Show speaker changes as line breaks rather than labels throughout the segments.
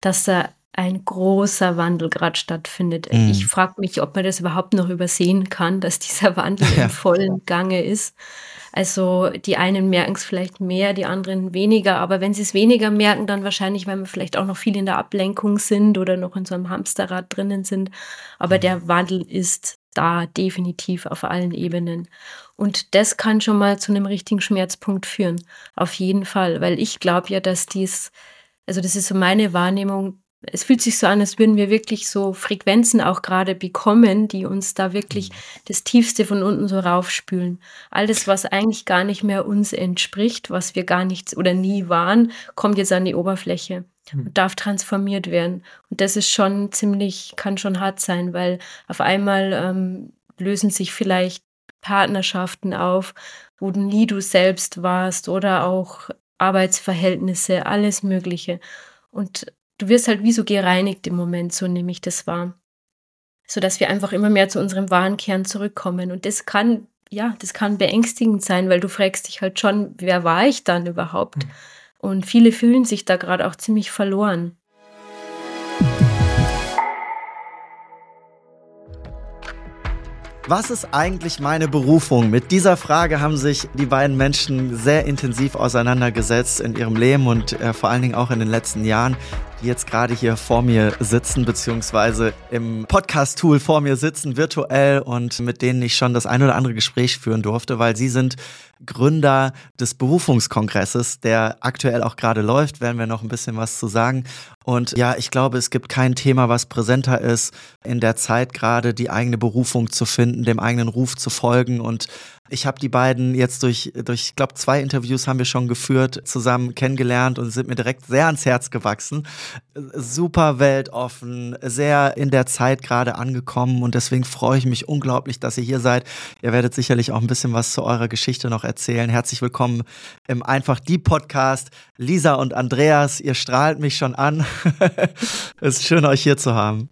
dass da ein großer Wandel gerade stattfindet. Ich frage mich, ob man das überhaupt noch übersehen kann, dass dieser Wandel im
Ja.
vollen Gange ist. Also die einen merken es vielleicht mehr, die anderen weniger. Aber wenn sie es weniger merken, dann wahrscheinlich, weil wir vielleicht auch noch viel in der Ablenkung sind oder noch in so einem Hamsterrad drinnen sind. Aber der Wandel ist da definitiv auf allen Ebenen. Und das kann schon mal zu einem richtigen Schmerzpunkt führen. Auf jeden Fall. Weil ich glaube ja, dass also das ist so meine Wahrnehmung, es fühlt sich so an, als würden wir wirklich so Frequenzen auch gerade bekommen, die uns da wirklich das Tiefste von unten so raufspülen. Alles, was eigentlich gar nicht mehr uns entspricht, was wir gar nichts oder nie waren, kommt jetzt an die Oberfläche und darf transformiert werden. Und das ist schon kann schon hart sein, weil auf einmal lösen sich vielleicht Partnerschaften auf, wo du nie du selbst warst oder auch Arbeitsverhältnisse, alles Mögliche. Und du wirst halt wie so gereinigt im Moment, so nehme ich das wahr. Sodass wir einfach immer mehr zu unserem wahren Kern zurückkommen. Und das kann beängstigend sein, weil du fragst dich halt schon, wer war ich dann überhaupt? Und viele fühlen sich da gerade auch ziemlich verloren.
Was ist eigentlich meine Berufung? Mit dieser Frage haben sich die beiden Menschen sehr intensiv auseinandergesetzt in ihrem Leben und vor allen Dingen auch in den letzten Jahren, die jetzt gerade hier vor mir sitzen, beziehungsweise im Podcast-Tool vor mir sitzen, virtuell, und mit denen ich schon das ein oder andere Gespräch führen durfte, weil sie sind Gründer des Berufungskongresses, der aktuell auch gerade läuft, werden wir noch ein bisschen was zu sagen. Und ja, ich glaube, es gibt kein Thema, was präsenter ist, in der Zeit gerade die eigene Berufung zu finden, dem eigenen Ruf zu folgen. Und ich habe die beiden jetzt durch ich glaube, 2 Interviews haben wir schon geführt, zusammen kennengelernt und sind mir direkt sehr ans Herz gewachsen. Super weltoffen, sehr in der Zeit gerade angekommen, und deswegen freue ich mich unglaublich, dass ihr hier seid. Ihr werdet sicherlich auch ein bisschen was zu eurer Geschichte noch erzählen. Herzlich willkommen im Einfach die Podcast. Lisa und Andreas, ihr strahlt mich schon an. Es ist schön, euch hier zu haben.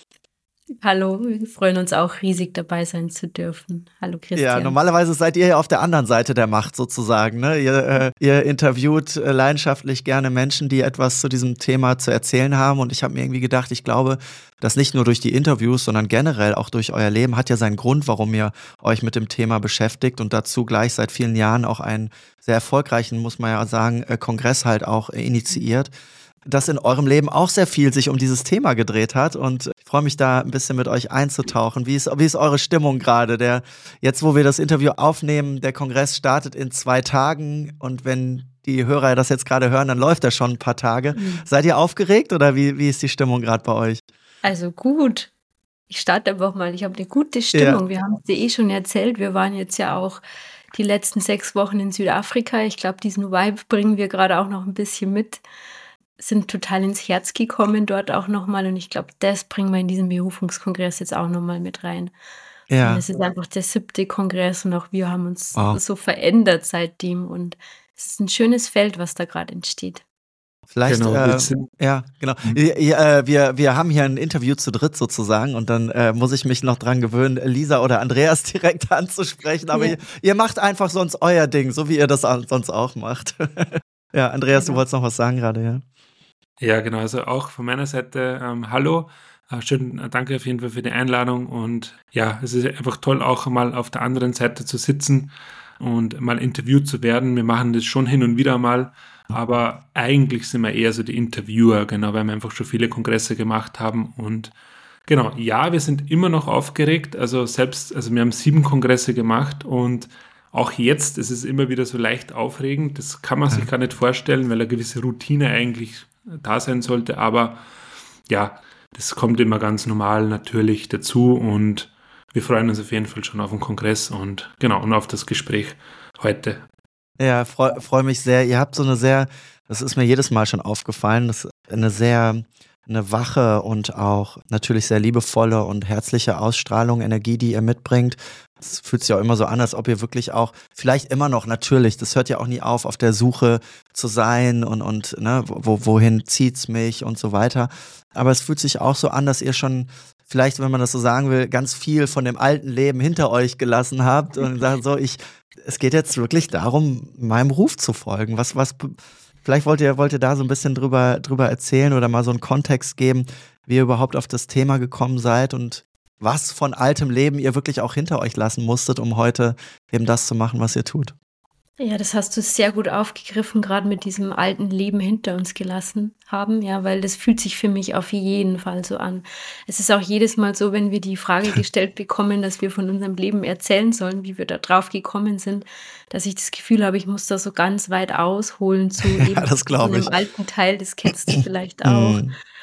Hallo, wir freuen uns auch riesig, dabei sein zu dürfen. Hallo Christian.
Ja, normalerweise seid ihr ja auf der anderen Seite der Macht sozusagen, ne? Ihr interviewt leidenschaftlich gerne Menschen, die etwas zu diesem Thema zu erzählen haben, und ich habe mir irgendwie gedacht, ich glaube, dass nicht nur durch die Interviews, sondern generell auch durch euer Leben hat ja seinen Grund, warum ihr euch mit dem Thema beschäftigt und dazu gleich seit vielen Jahren auch einen sehr erfolgreichen, muss man ja sagen, Kongress halt auch initiiert, dass in eurem Leben auch sehr viel sich um dieses Thema gedreht hat, und ich freue mich da ein bisschen mit euch einzutauchen. Wie ist eure Stimmung gerade? Jetzt, wo wir das Interview aufnehmen, der Kongress startet in 2 Tagen, und wenn die Hörer das jetzt gerade hören, dann läuft er schon ein paar Tage. Seid ihr aufgeregt, oder wie ist die Stimmung gerade bei euch?
Also gut. Ich starte einfach mal. Ich habe eine gute Stimmung.
Ja.
Wir haben es dir schon erzählt. Wir waren jetzt ja auch die letzten 6 Wochen in Südafrika. Ich glaube, diesen Vibe bringen wir gerade auch noch ein bisschen mit. Sind total ins Herz gekommen dort auch nochmal, und ich glaube, das bringen wir in diesem Berufungskongress jetzt auch nochmal mit rein.
Ja.
Und es ist einfach der 7. Kongress, und auch wir haben uns
Wow.
so verändert seitdem, und es ist ein schönes Feld, was da gerade entsteht.
Vielleicht,
Genau,
ja, genau. Wir haben hier ein Interview zu dritt sozusagen, und dann muss ich mich noch dran gewöhnen, Lisa oder Andreas direkt anzusprechen, aber
Ja.
ihr macht einfach sonst euer Ding, so wie ihr das sonst auch macht. Ja, Andreas,
Genau.
Du wolltest noch was sagen gerade, ja?
Ja, genau. Also auch von meiner Seite hallo. Schön, danke auf jeden Fall für die Einladung. Und ja, es ist einfach toll, auch mal auf der anderen Seite zu sitzen und mal interviewt zu werden. Wir machen das schon hin und wieder mal, aber eigentlich sind wir eher so die Interviewer, genau, weil wir einfach schon viele Kongresse gemacht haben. Und genau, ja, wir sind immer noch aufgeregt. Also wir haben 7 Kongresse gemacht, und auch jetzt ist es immer wieder so leicht aufregend. Das kann man sich gar nicht vorstellen, weil eine gewisse Routine eigentlich da sein sollte. Aber ja, das kommt immer ganz normal natürlich dazu, und wir freuen uns auf jeden Fall schon auf den Kongress und genau, und auf das Gespräch heute.
Ja, freu mich sehr. Ihr habt so das ist mir jedes Mal schon aufgefallen, das ist eine wache und auch natürlich sehr liebevolle und herzliche Ausstrahlung, Energie, die ihr mitbringt. Es fühlt sich auch immer so an, als ob ihr wirklich auch, vielleicht immer noch natürlich, das hört ja auch nie auf der Suche zu sein und ne, wohin zieht's mich und so weiter. Aber es fühlt sich auch so an, dass ihr schon, vielleicht, wenn man das so sagen will, ganz viel von dem alten Leben hinter euch gelassen habt und sagt so, es geht jetzt wirklich darum, meinem Ruf zu folgen. Was Vielleicht wollt ihr da so ein bisschen drüber erzählen oder mal so einen Kontext geben, wie ihr überhaupt auf das Thema gekommen seid und was von altem Leben ihr wirklich auch hinter euch lassen musstet, um heute eben das zu machen, was ihr tut.
Ja, das hast du sehr gut aufgegriffen, gerade mit diesem alten Leben hinter uns gelassen haben, ja, weil das fühlt sich für mich auf jeden Fall so an. Es ist auch jedes Mal so, wenn wir die Frage gestellt bekommen, dass wir von unserem Leben erzählen sollen, wie wir da drauf gekommen sind, dass ich das Gefühl habe, ich muss da so ganz weit ausholen zu
Ja,
eben
das
so
glaube
einem
ich.
alten Teil, das kennst du vielleicht auch.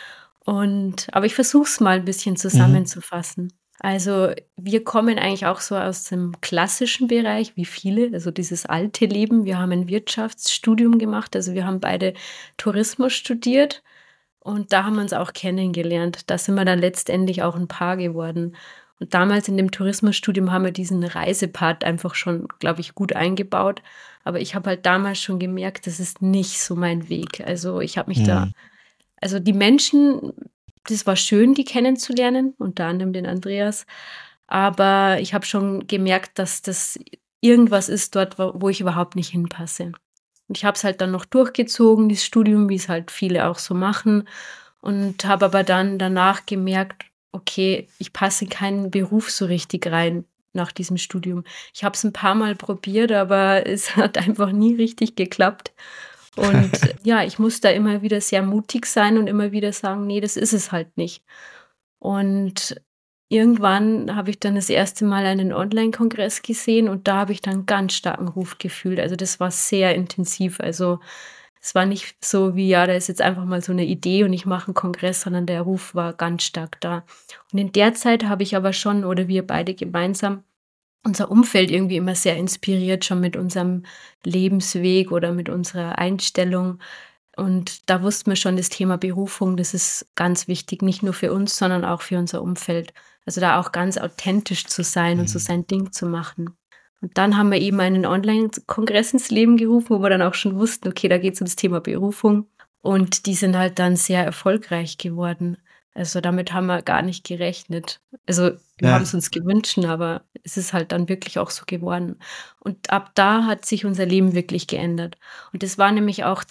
Aber ich versuche es mal ein bisschen
Mhm.
zusammenzufassen. Also wir kommen eigentlich auch so aus dem klassischen Bereich, wie viele, also dieses alte Leben. Wir haben ein Wirtschaftsstudium gemacht, also wir haben beide Tourismus studiert und da haben wir uns auch kennengelernt. Da sind wir dann letztendlich auch ein Paar geworden. Und damals in dem Tourismusstudium haben wir diesen Reisepart einfach schon, glaube ich, gut eingebaut. Aber ich habe halt damals schon gemerkt, das ist nicht so mein Weg. Also ich habe mich da,
Mhm.
also die Menschen, das war schön, die kennenzulernen, unter anderem den Andreas. Aber ich habe schon gemerkt, dass das irgendwas ist dort, wo ich überhaupt nicht hinpasse. Und ich habe es halt dann noch durchgezogen, dieses Studium, wie es halt viele auch so machen. Und habe aber dann danach gemerkt, okay, ich passe in keinen Beruf so richtig rein nach diesem Studium. Ich habe es ein paar Mal probiert, aber es hat einfach nie richtig geklappt. Und ja, ich muss da immer wieder sehr mutig sein und immer wieder sagen, nee, das ist es halt nicht. Und irgendwann habe ich dann das erste Mal einen Online-Kongress gesehen und da habe ich dann ganz starken Ruf gefühlt. Also das war sehr intensiv. Also es war nicht so wie, ja, da ist jetzt einfach mal so eine Idee und ich mache einen Kongress, sondern der Ruf war ganz stark da. Und in der Zeit habe ich aber schon, oder wir beide gemeinsam, unser Umfeld irgendwie immer sehr inspiriert, schon mit unserem Lebensweg oder mit unserer Einstellung. Und da wussten wir schon, das Thema Berufung, das ist ganz wichtig, nicht nur für uns, sondern auch für unser Umfeld. Also da auch ganz authentisch zu sein und so
Mhm.
sein Ding zu machen. Und dann haben wir eben einen Online-Kongress ins Leben gerufen, wo wir dann auch schon wussten, okay, da geht es ums Thema Berufung. Und die sind halt dann sehr erfolgreich geworden. Also damit haben wir gar nicht gerechnet. Also wir haben
Ja.
es uns gewünscht, aber es ist halt dann wirklich auch so geworden. Und ab da hat sich unser Leben wirklich geändert. Und das war nämlich auch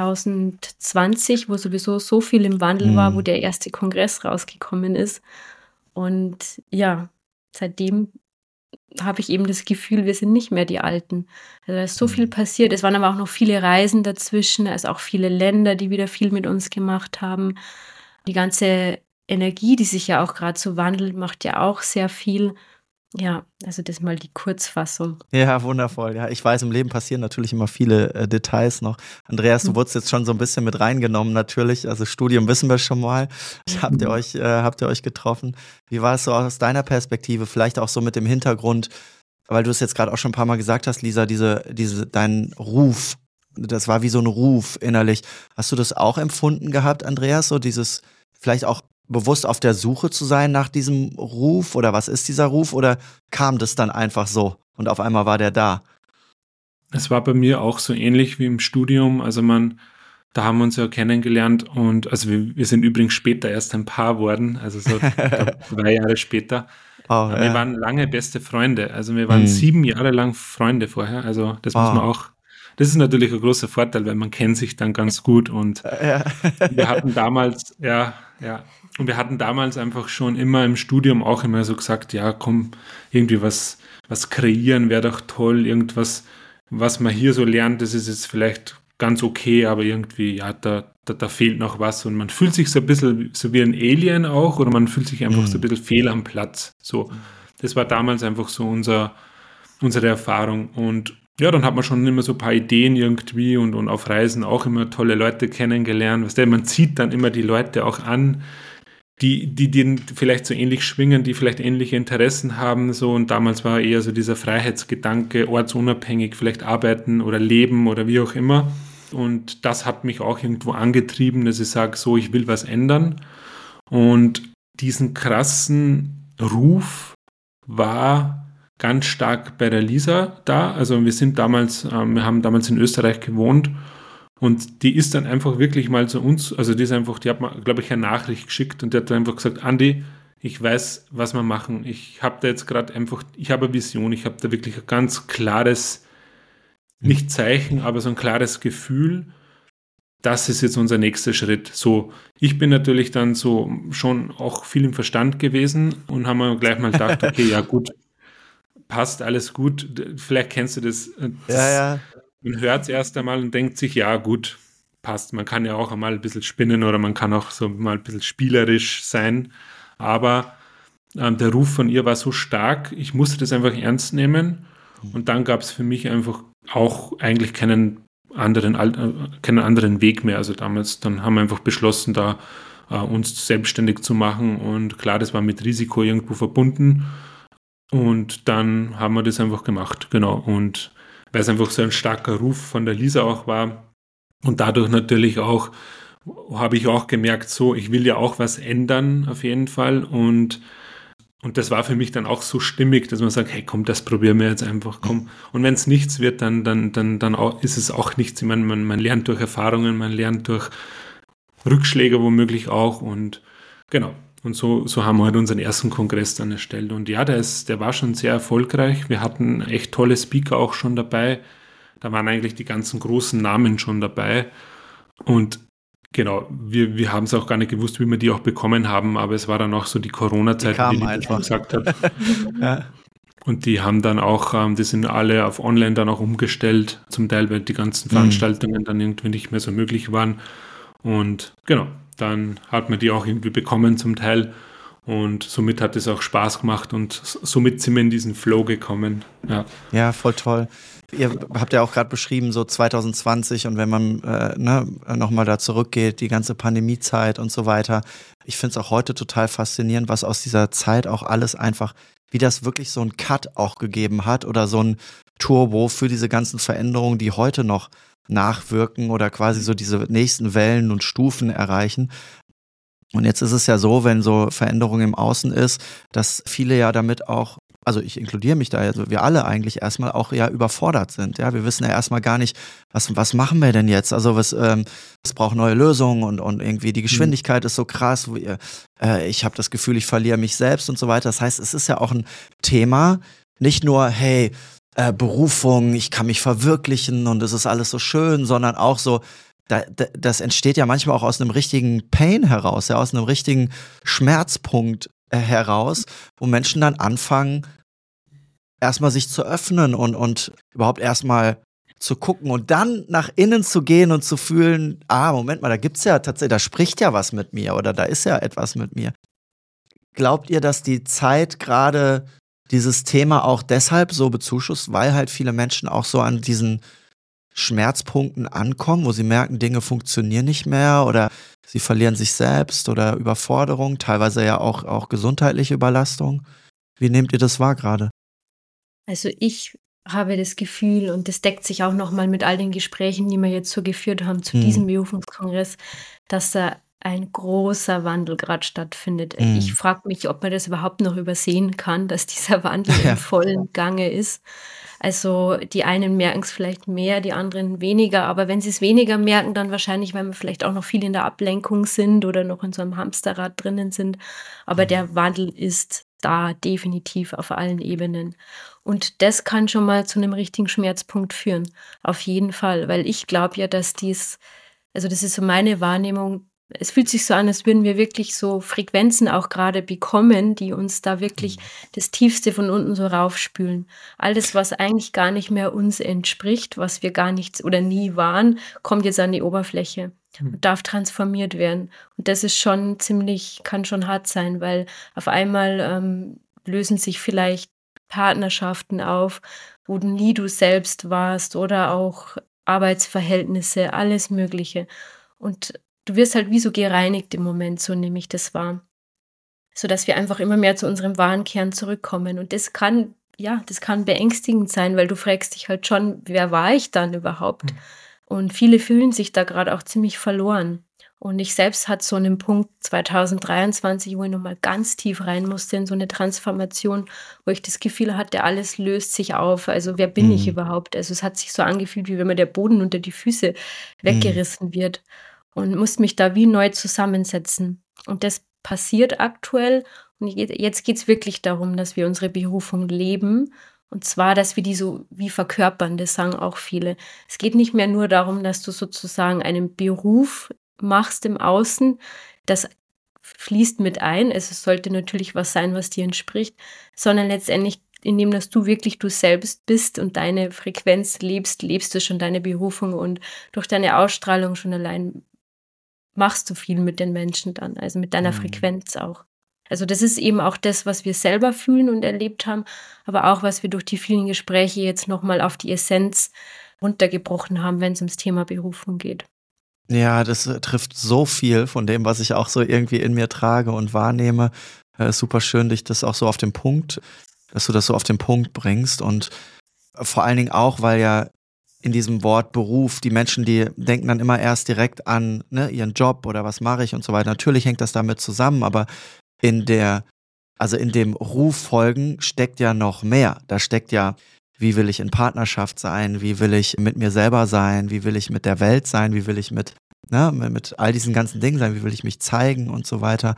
2020, wo sowieso so viel im Wandel war, wo
Mhm.
der erste Kongress rausgekommen ist. Und ja, seitdem habe ich eben das Gefühl, wir sind nicht mehr die Alten. Also da ist so viel
Mhm.
passiert. Es waren aber auch noch viele Reisen dazwischen, also auch viele Länder, die wieder viel mit uns gemacht haben. Die ganze Energie, die sich ja auch gerade so wandelt, macht ja auch sehr viel. Ja, also das mal die Kurzfassung.
Ja, wundervoll. Ja, ich weiß, im Leben passieren natürlich immer viele Details noch. Andreas, du
Hm.
wurdest jetzt schon so ein bisschen mit reingenommen, natürlich. Also Studium wissen wir schon mal. Habt ihr euch getroffen? Wie war es so aus deiner Perspektive? Vielleicht auch so mit dem Hintergrund, weil du es jetzt gerade auch schon ein paar Mal gesagt hast, Lisa, dein Ruf, das war wie so ein Ruf innerlich. Hast du das auch empfunden gehabt, Andreas? So dieses, vielleicht auch bewusst auf der Suche zu sein nach diesem Ruf oder was ist dieser Ruf oder kam das dann einfach so und auf einmal war der da?
Es war bei mir auch so ähnlich wie im Studium. Also da haben wir uns ja kennengelernt und also wir sind übrigens später erst ein Paar worden, also so, ich glaube, 2 Jahre später.
Oh,
Wir waren lange beste Freunde. Also wir waren
Hm.
7 Jahre lang Freunde vorher. Also das muss man
Oh.
auch, das ist natürlich ein großer Vorteil, weil man kennt sich dann ganz gut und
Ja.
wir hatten damals, und wir hatten damals einfach schon immer im Studium auch immer so gesagt, ja, komm, irgendwie was kreieren wäre doch toll, irgendwas, was man hier so lernt, das ist jetzt vielleicht ganz okay, aber irgendwie, ja, da fehlt noch was und man fühlt sich so ein bisschen so wie ein Alien auch oder man fühlt sich einfach so ein
Hm.
bisschen fehl am Platz. So, das war damals einfach so unsere Erfahrung und ja, dann hat man schon immer so ein paar Ideen irgendwie und auf Reisen auch immer tolle Leute kennengelernt. Weißt du, man zieht dann immer die Leute auch an, die vielleicht so ähnlich schwingen, die vielleicht ähnliche Interessen haben, so und damals war eher so dieser Freiheitsgedanke, ortsunabhängig vielleicht arbeiten oder leben oder wie auch immer. Und das hat mich auch irgendwo angetrieben, dass ich sage, so, ich will was ändern. Und diesen krassen Ruf war ganz stark bei der Lisa da. Also wir haben damals in Österreich gewohnt und die ist dann einfach wirklich mal zu uns, also die hat mir, glaube ich, eine Nachricht geschickt und die hat dann einfach gesagt, Andi, ich weiß, was wir machen. Ich habe da jetzt gerade einfach, ich habe eine Vision, ich habe da wirklich ein ganz klares, nicht Zeichen, aber so ein klares Gefühl das ist jetzt unser nächster Schritt. So, ich bin natürlich dann so schon auch viel im Verstand gewesen und haben mir gleich mal gedacht, okay, ja gut, passt, alles gut. Vielleicht kennst du das.
Ja.
Man hört es erst einmal und denkt sich, ja gut, passt. Man kann ja auch einmal ein bisschen spinnen oder man kann auch so mal ein bisschen spielerisch sein. Aber der Ruf von ihr war so stark, ich musste das einfach ernst nehmen. Und dann gab es für mich einfach auch eigentlich keinen anderen Weg mehr. Also damals, dann haben wir einfach beschlossen, da uns selbstständig zu machen. Und klar, das war mit Risiko irgendwo verbunden. Und dann haben wir das einfach gemacht, genau. Und weil es einfach so ein starker Ruf von der Lisa auch war und dadurch natürlich auch, habe ich auch gemerkt, so, ich will ja auch was ändern auf jeden Fall und das war für mich dann auch so stimmig, dass man sagt, hey komm, das probieren wir jetzt einfach, komm. Und wenn es nichts wird, dann auch, ist es auch nichts. Ich meine, man lernt durch Erfahrungen, man lernt durch Rückschläge womöglich auch und genau. Und so haben wir halt unseren ersten Kongress dann erstellt. Und ja, der war schon sehr erfolgreich. Wir hatten echt tolle Speaker auch schon dabei. Da waren eigentlich die ganzen großen Namen schon dabei. Und genau, wir haben es auch gar nicht gewusst, wie wir die auch bekommen haben, aber es war dann auch so die Corona-Zeit,
die
die
einfach
gesagt hat.
Ja.
Und die haben dann auch, die sind alle auf Online dann auch umgestellt, zum Teil, weil die ganzen Veranstaltungen dann irgendwie nicht mehr so möglich waren. Und genau, dann hat man die auch irgendwie bekommen zum Teil. Und somit hat es auch Spaß gemacht und somit sind wir in diesen Flow gekommen.
Ja, voll toll. Ihr habt ja auch gerade beschrieben, so 2020 und wenn man nochmal da zurückgeht, die ganze Pandemiezeit und so weiter. Ich finde es auch heute total faszinierend, was aus dieser Zeit auch alles einfach, wie das wirklich so ein Cut auch gegeben hat oder so ein Turbo für diese ganzen Veränderungen, die heute noch nachwirken oder quasi so diese nächsten Wellen und Stufen erreichen. Und jetzt ist es ja so, wenn so Veränderung im Außen ist, dass viele ja damit auch, also ich inkludiere mich da, also wir alle eigentlich erstmal auch ja überfordert sind. Ja, wir wissen ja erstmal gar nicht, was machen wir denn jetzt? Also es braucht neue Lösungen und irgendwie die Geschwindigkeit ist so krass. Ich habe das Gefühl, ich verliere mich selbst und so weiter. Das heißt, es ist ja auch ein Thema, nicht nur, hey, Berufung, ich kann mich verwirklichen und es ist alles so schön, sondern auch so, das entsteht ja manchmal auch aus einem richtigen Pain heraus, ja, aus einem richtigen Schmerzpunkt heraus, wo Menschen dann anfangen, erstmal sich zu öffnen und überhaupt erstmal zu gucken und dann nach innen zu gehen und zu fühlen, Moment mal, da gibt's ja tatsächlich, da spricht ja was mit mir oder da ist ja etwas mit mir. Glaubt ihr, dass die Zeit gerade dieses Thema auch deshalb so bezuschusst, weil halt viele Menschen auch so an diesen Schmerzpunkten ankommen, wo sie merken, Dinge funktionieren nicht mehr oder sie verlieren sich selbst oder Überforderung, teilweise ja auch gesundheitliche Überlastung. Wie nehmt ihr das wahr gerade?
Also ich habe das Gefühl, und das deckt sich auch nochmal mit all den Gesprächen, die wir jetzt so geführt haben zu diesem Berufungskongress, dass da ein großer Wandel gerade stattfindet. Ich frage mich, ob man das überhaupt noch übersehen kann, dass dieser Wandel im vollen Gange ist. Also die einen merken es vielleicht mehr, die anderen weniger. Aber wenn sie es weniger merken, dann wahrscheinlich, weil wir vielleicht auch noch viel in der Ablenkung sind oder noch in so einem Hamsterrad drinnen sind. Aber der Wandel ist da definitiv auf allen Ebenen. Und das kann schon mal zu einem richtigen Schmerzpunkt führen. Auf jeden Fall. Weil ich glaube ja, dass also das ist so meine Wahrnehmung, es fühlt sich so an, als würden wir wirklich so Frequenzen auch gerade bekommen, die uns da wirklich das Tiefste von unten so raufspülen. Alles, was eigentlich gar nicht mehr uns entspricht, was wir gar nicht oder nie waren, kommt jetzt an die Oberfläche und darf transformiert werden. Und das ist schon kann schon hart sein, weil auf einmal lösen sich vielleicht Partnerschaften auf, wo nie du selbst warst oder auch Arbeitsverhältnisse, alles Mögliche. Und du wirst halt wie so gereinigt im Moment, so nehme ich das wahr. Sodass wir einfach immer mehr zu unserem wahren Kern zurückkommen. Und das kann beängstigend sein, weil du fragst dich halt schon, wer war ich dann überhaupt? Und viele fühlen sich da gerade auch ziemlich verloren. Und ich selbst hatte so einen Punkt 2023, wo ich nochmal ganz tief rein musste in so eine Transformation, wo ich das Gefühl hatte, alles löst sich auf. Also wer bin ich überhaupt? Also es hat sich so angefühlt, wie wenn mir der Boden unter die Füße weggerissen wird. Und musste mich da wie neu zusammensetzen. Und das passiert aktuell. Und jetzt geht es wirklich darum, dass wir unsere Berufung leben Und zwar, dass wir die so wie verkörpern, das sagen auch viele. Es geht nicht mehr nur darum, dass du sozusagen einen Beruf machst im Außen, das fließt mit ein. Es sollte natürlich was sein, was dir entspricht, sondern letztendlich, indem dass du wirklich du selbst bist und deine Frequenz lebst du schon deine Berufung und durch deine Ausstrahlung schon allein machst du viel mit den Menschen dann, also mit deiner Frequenz auch. Also das ist eben auch das, was wir selber fühlen und erlebt haben, aber auch, was wir durch die vielen Gespräche jetzt nochmal auf die Essenz runtergebrochen haben, wenn es ums Thema Berufung geht.
Ja, das trifft so viel von dem, was ich auch so irgendwie in mir trage und wahrnehme. Super schön, dass du das so auf den Punkt bringst und vor allen Dingen auch, weil ja in diesem Wort Beruf, die Menschen, die denken dann immer erst direkt an ihren Job oder was mache ich und so weiter. Natürlich hängt das damit zusammen, aber in dem Ruf folgen steckt ja noch mehr. Da steckt ja, wie will ich in Partnerschaft sein, wie will ich mit mir selber sein, wie will ich mit der Welt sein, wie will ich mit all diesen ganzen Dingen sein, wie will ich mich zeigen und so weiter.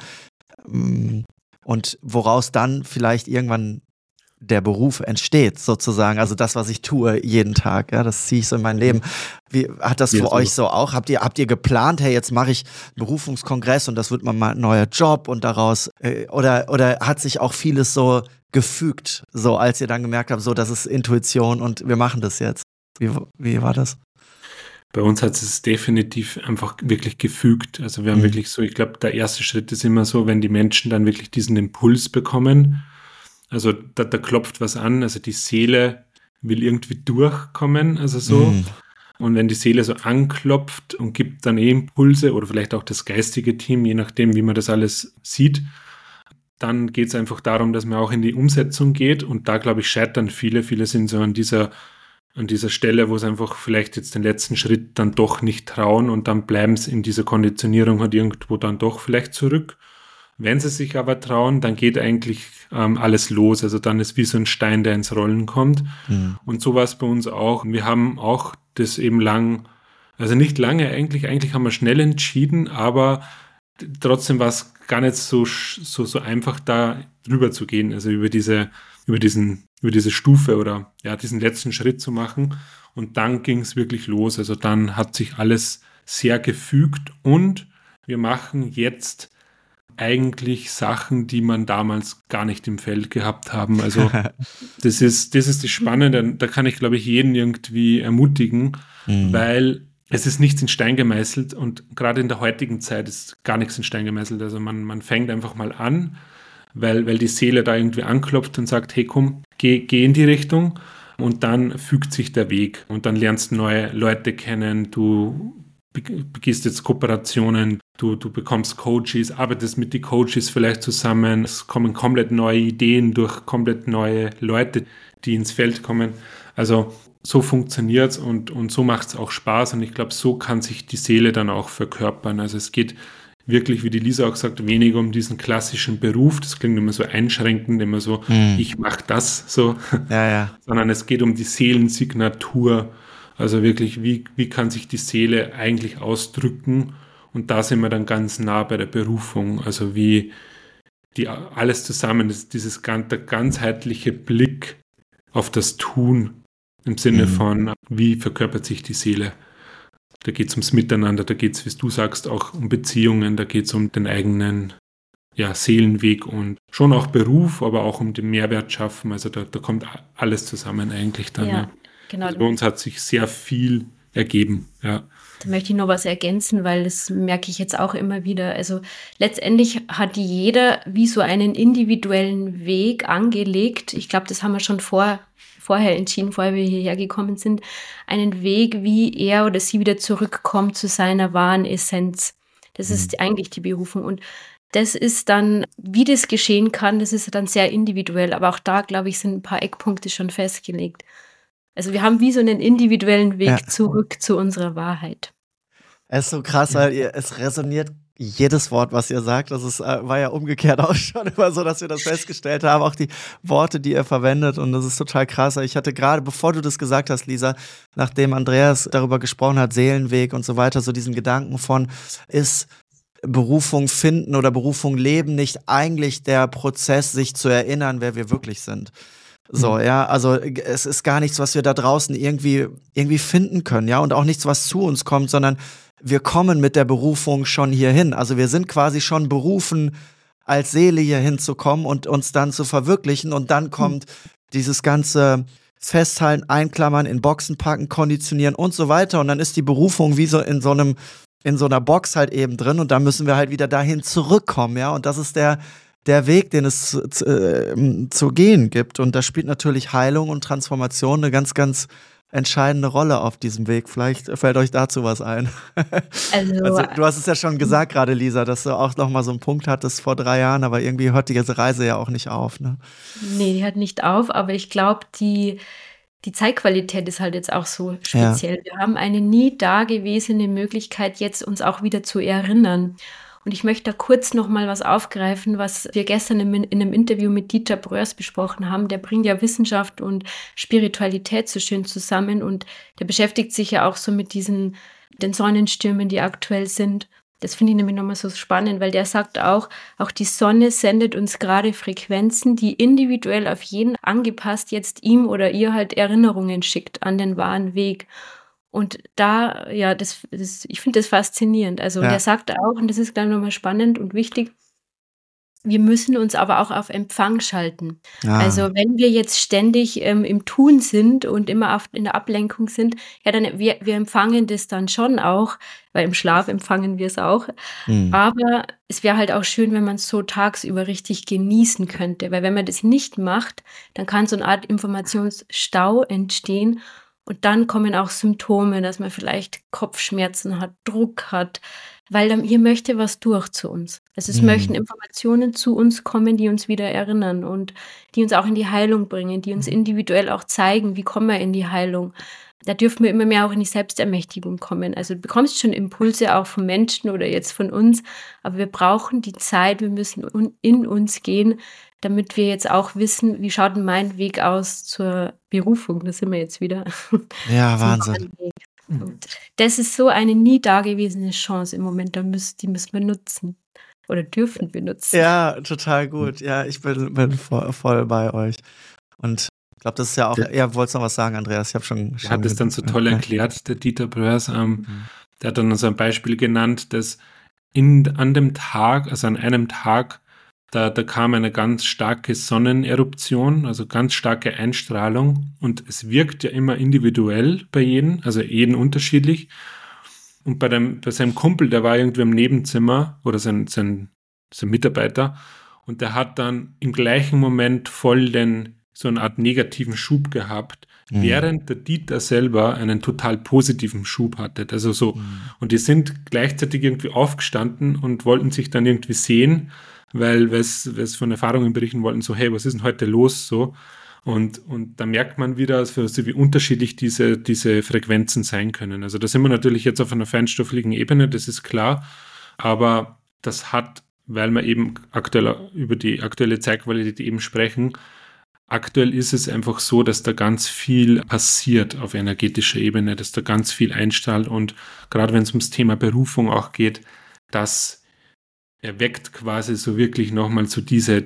Und woraus dann vielleicht irgendwann der Beruf entsteht, sozusagen, also das, was ich tue jeden Tag, ja, das ziehe ich so in mein Leben. Wie hat das für euch so auch? Habt ihr geplant, hey, jetzt mache ich einen Berufungskongress und das wird mal ein neuer Job und daraus, oder hat sich auch vieles so gefügt, so als ihr dann gemerkt habt, so, das ist Intuition und wir machen das jetzt? Wie war das?
Bei uns hat es definitiv einfach wirklich gefügt. Also wir haben wirklich so, ich glaube, der erste Schritt ist immer so, wenn die Menschen dann wirklich diesen Impuls bekommen. Also da klopft was an, also die Seele will irgendwie durchkommen, also so. Und wenn die Seele so anklopft und gibt dann Impulse oder vielleicht auch das geistige Team, je nachdem, wie man das alles sieht, dann geht es einfach darum, dass man auch in die Umsetzung geht. Und da, glaube ich, scheitern viele. Viele sind so an dieser Stelle, wo es einfach vielleicht jetzt den letzten Schritt dann doch nicht trauen und dann bleiben sie in dieser Konditionierung halt irgendwo dann doch vielleicht zurück. Wenn sie sich aber trauen, dann geht eigentlich alles los. Also dann ist wie so ein Stein, der ins Rollen kommt. Und so war es bei uns auch. Wir haben auch das eben also nicht lange eigentlich haben wir schnell entschieden, aber trotzdem war es gar nicht so einfach, da drüber zu gehen, also über diese Stufe oder ja, diesen letzten Schritt zu machen. Und dann ging es wirklich los. Also dann hat sich alles sehr gefügt und wir machen jetzt eigentlich Sachen, die man damals gar nicht im Feld gehabt haben. Also das ist das Spannende. Da kann ich, glaube ich, jeden irgendwie ermutigen, weil es ist nichts in Stein gemeißelt und gerade in der heutigen Zeit ist gar nichts in Stein gemeißelt. Also man fängt einfach mal an, weil die Seele da irgendwie anklopft und sagt, hey komm, geh in die Richtung und dann fügt sich der Weg und dann lernst du neue Leute kennen, du begehst jetzt Kooperationen, du bekommst Coaches, arbeitest mit den Coaches vielleicht zusammen, es kommen komplett neue Ideen durch komplett neue Leute, die ins Feld kommen. Also so funktioniert's und so macht's auch Spaß und ich glaube, so kann sich die Seele dann auch verkörpern. Also es geht wirklich, wie die Lisa auch gesagt, weniger um diesen klassischen Beruf, das klingt immer so einschränkend, immer so, ich mache das so, sondern es geht um die Seelensignatur. Also wirklich, wie kann sich die Seele eigentlich ausdrücken? Und da sind wir dann ganz nah bei der Berufung. Also wie alles zusammen, der ganzheitliche Blick auf das Tun im Sinne von, wie verkörpert sich die Seele? Da geht es ums Miteinander, da geht es, wie du sagst, auch um Beziehungen, da geht es um den eigenen Seelenweg und schon auch Beruf, aber auch um den Mehrwert schaffen. Also da kommt alles zusammen eigentlich dann. Ja. Genau. Also bei uns hat sich sehr viel ergeben, ja.
Da möchte ich noch was ergänzen, weil das merke ich jetzt auch immer wieder. Also letztendlich hat jeder wie so einen individuellen Weg angelegt. Ich glaube, das haben wir schon vorher entschieden, bevor wir hierher gekommen sind. Einen Weg, wie er oder sie wieder zurückkommt zu seiner wahren Essenz. Das ist eigentlich die Berufung. Und das ist dann, wie das geschehen kann, das ist dann sehr individuell. Aber auch da, glaube ich, sind ein paar Eckpunkte schon festgelegt. Also wir haben wie so einen individuellen Weg zurück zu unserer Wahrheit.
Es ist so krass, weil es resoniert jedes Wort, was ihr sagt. Das war ja umgekehrt auch schon immer so, dass wir das festgestellt haben, auch die Worte, die ihr verwendet. Und das ist total krass. Ich hatte gerade, bevor du das gesagt hast, Lisa, nachdem Andreas darüber gesprochen hat, Seelenweg und so weiter, so diesen Gedanken von, ist Berufung finden oder Berufung leben nicht eigentlich der Prozess, sich zu erinnern, wer wir wirklich sind? So, ja, also es ist gar nichts, was wir da draußen irgendwie finden können, ja, und auch nichts, was zu uns kommt, sondern wir kommen mit der Berufung schon hierhin. Also wir sind quasi schon berufen, als Seele hier hinzukommen und uns dann zu verwirklichen. Und dann kommt dieses ganze Festhalten, Einklammern, in Boxen packen, konditionieren und so weiter. Und dann ist die Berufung wie so in so einer Box halt eben drin. Und dann müssen wir halt wieder dahin zurückkommen, ja. Und das ist der Weg, den es zu gehen gibt. Und da spielt natürlich Heilung und Transformation eine ganz, ganz entscheidende Rolle auf diesem Weg. Vielleicht fällt euch dazu was ein. Also, du hast es ja schon gesagt gerade, Lisa, dass du auch noch mal so einen Punkt hattest vor 3 Jahren, aber irgendwie hört die ganze Reise ja auch nicht auf, ne?
Nee, die hört nicht auf, aber ich glaube, die Zeitqualität ist halt jetzt auch so speziell. Ja. Wir haben eine nie dagewesene Möglichkeit, jetzt uns auch wieder zu erinnern. Und ich möchte da kurz noch mal was aufgreifen, was wir gestern in einem Interview mit Dieter Bröers besprochen haben. Der bringt ja Wissenschaft und Spiritualität so schön zusammen und der beschäftigt sich ja auch so mit den Sonnenstürmen, die aktuell sind. Das finde ich nämlich nochmal so spannend, weil der sagt auch die Sonne sendet uns gerade Frequenzen, die individuell auf jeden angepasst jetzt ihm oder ihr halt Erinnerungen schickt an den wahren Weg. Und da, ja, ich finde das faszinierend. Also der sagt auch, und das ist gleich nochmal spannend und wichtig, wir müssen uns aber auch auf Empfang schalten. Also wenn wir jetzt ständig im Tun sind und immer in der Ablenkung sind, ja, dann wir empfangen das dann schon auch, weil im Schlaf empfangen wir es auch. Aber es wäre halt auch schön, wenn man es so tagsüber richtig genießen könnte. Weil wenn man das nicht macht, dann kann so eine Art Informationsstau entstehen. Und dann kommen auch Symptome, dass man vielleicht Kopfschmerzen hat, Druck hat, weil dann hier möchte was durch zu uns. Also es möchten Informationen zu uns kommen, die uns wieder erinnern und die uns auch in die Heilung bringen, die uns individuell auch zeigen, wie kommen wir in die Heilung. Da dürfen wir immer mehr auch in die Selbstermächtigung kommen. Also du bekommst schon Impulse auch von Menschen oder jetzt von uns, aber wir brauchen die Zeit, wir müssen in uns gehen, damit wir jetzt auch wissen, wie schaut denn mein Weg aus zur Berufung. Da sind wir jetzt wieder.
Ja, Wahnsinn.
Und das ist so eine nie dagewesene Chance im Moment, die müssen wir nutzen oder dürfen wir nutzen.
Ja, total gut. Ja, ich bin voll bei euch. Und ich glaube, das ist ja auch, wolltest du noch was sagen, Andreas? Ich habe schon
Er hat es dann so toll erklärt, der Dieter Bröers. Der hat dann so ein Beispiel genannt, dass an einem Tag, da kam eine ganz starke Sonneneruption, also ganz starke Einstrahlung und es wirkt ja immer individuell bei jedem, also jeden unterschiedlich. Und bei seinem Kumpel, der war irgendwie im Nebenzimmer oder sein Mitarbeiter und der hat dann im gleichen Moment voll so eine Art negativen Schub gehabt, während der Dieter selber einen total positiven Schub hatte. Also so, und die sind gleichzeitig irgendwie aufgestanden und wollten sich dann irgendwie sehen, weil es von Erfahrungen berichten wollten, so, hey, was ist denn heute los? So. Und da merkt man wieder, also wie unterschiedlich diese Frequenzen sein können. Also da sind wir natürlich jetzt auf einer feinstofflichen Ebene, das ist klar, aber das hat, weil wir eben aktuell über die aktuelle Zeitqualität eben sprechen, aktuell ist es einfach so, dass da ganz viel passiert auf energetischer Ebene, dass da ganz viel einstrahlt und gerade wenn es ums Thema Berufung auch geht, das erweckt quasi so wirklich nochmal so diese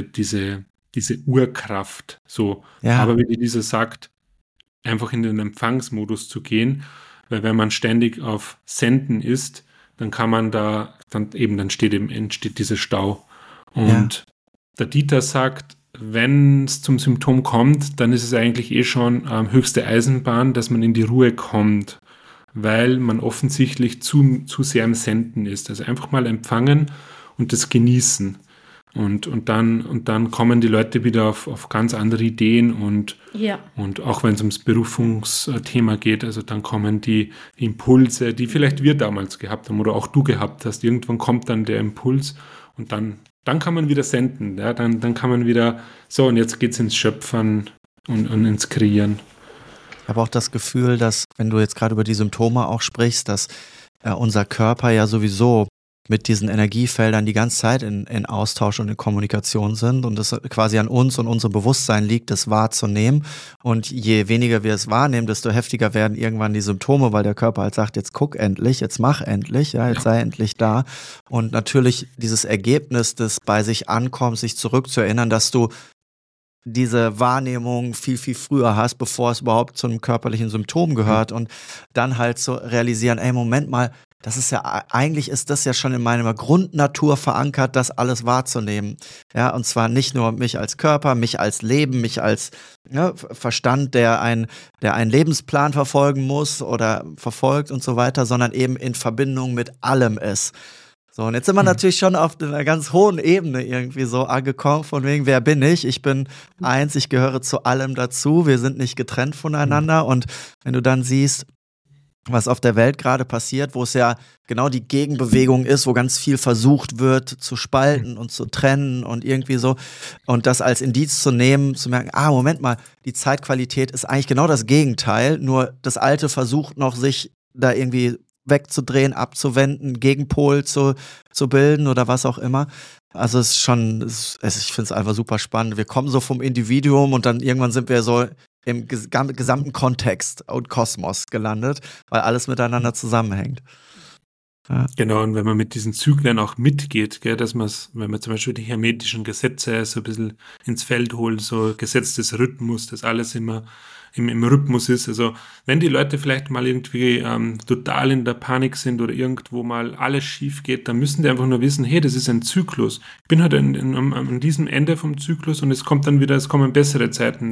Urkraft. So. Ja. Aber wie die Lisa sagt, einfach in den Empfangsmodus zu gehen, weil wenn man ständig auf Senden ist, dann kann man dann entsteht dieser Stau. Und der Dieter sagt, wenn es zum Symptom kommt, dann ist es eigentlich schon höchste Eisenbahn, dass man in die Ruhe kommt, weil man offensichtlich zu sehr im Senden ist. Also einfach mal empfangen und das genießen. Und dann kommen die Leute wieder auf ganz andere Ideen und auch wenn es ums Berufungsthema geht, also dann kommen die Impulse, die vielleicht wir damals gehabt haben oder auch du gehabt hast. Irgendwann kommt dann der Impuls und dann kann man wieder senden. Ja? Dann kann man wieder, so und jetzt geht's ins Schöpfern und ins Kreieren.
Ich habe auch das Gefühl, dass, wenn du jetzt gerade über die Symptome auch sprichst, dass unser Körper ja sowieso mit diesen Energiefeldern die ganze Zeit in Austausch und in Kommunikation sind und es quasi an uns und unserem Bewusstsein liegt, das wahrzunehmen. Und je weniger wir es wahrnehmen, desto heftiger werden irgendwann die Symptome, weil der Körper halt sagt, jetzt guck endlich, jetzt mach endlich, jetzt sei endlich da. Und natürlich dieses Ergebnis des bei sich Ankommens, sich zurückzuerinnern, dass du diese Wahrnehmung viel, viel früher hast, bevor es überhaupt zu einem körperlichen Symptom gehört und dann halt so realisieren, ey, Moment mal, das ist ja, eigentlich ist das ja schon in meiner Grundnatur verankert, das alles wahrzunehmen. Ja, und zwar nicht nur mich als Körper, mich als Leben, mich als Verstand, der einen Lebensplan verfolgen muss oder verfolgt und so weiter, sondern eben in Verbindung mit allem ist. So, und jetzt sind wir natürlich schon auf einer ganz hohen Ebene irgendwie so angekommen, von wegen, wer bin ich? Ich bin eins, ich gehöre zu allem dazu, wir sind nicht getrennt voneinander. Und wenn du dann siehst, was auf der Welt gerade passiert, wo es ja genau die Gegenbewegung ist, wo ganz viel versucht wird zu spalten und zu trennen und irgendwie so, und das als Indiz zu nehmen, zu merken, Moment mal, die Zeitqualität ist eigentlich genau das Gegenteil, nur das Alte versucht noch, sich da irgendwie wegzudrehen, abzuwenden, Gegenpol zu bilden oder was auch immer. Also es ist schon, ich finde es einfach super spannend. Wir kommen so vom Individuum und dann irgendwann sind wir so im gesamten Kontext und Kosmos gelandet, weil alles miteinander zusammenhängt. Ja.
Genau, und wenn man mit diesen Zyklen auch mitgeht, gell, dass man, wenn man zum Beispiel die hermetischen Gesetze so ein bisschen ins Feld holt, so Gesetz des Rhythmus, dass alles immer im Rhythmus ist. Also wenn die Leute vielleicht mal irgendwie total in der Panik sind oder irgendwo mal alles schief geht, dann müssen die einfach nur wissen, hey, das ist ein Zyklus. Ich bin halt an diesem Ende vom Zyklus und es kommen bessere Zeiten.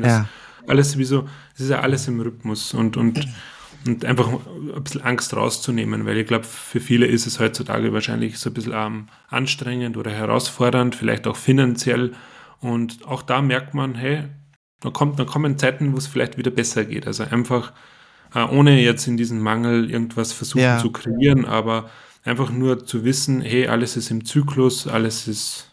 Es ist ja alles im Rhythmus und einfach ein bisschen Angst rauszunehmen, weil ich glaube, für viele ist es heutzutage wahrscheinlich so ein bisschen anstrengend oder herausfordernd, vielleicht auch finanziell. Und auch da merkt man, hey, da kommen Zeiten, wo es vielleicht wieder besser geht. Also einfach, ohne jetzt in diesen Mangel irgendwas versuchen zu kreieren, aber einfach nur zu wissen, hey, alles ist im Zyklus, alles ist,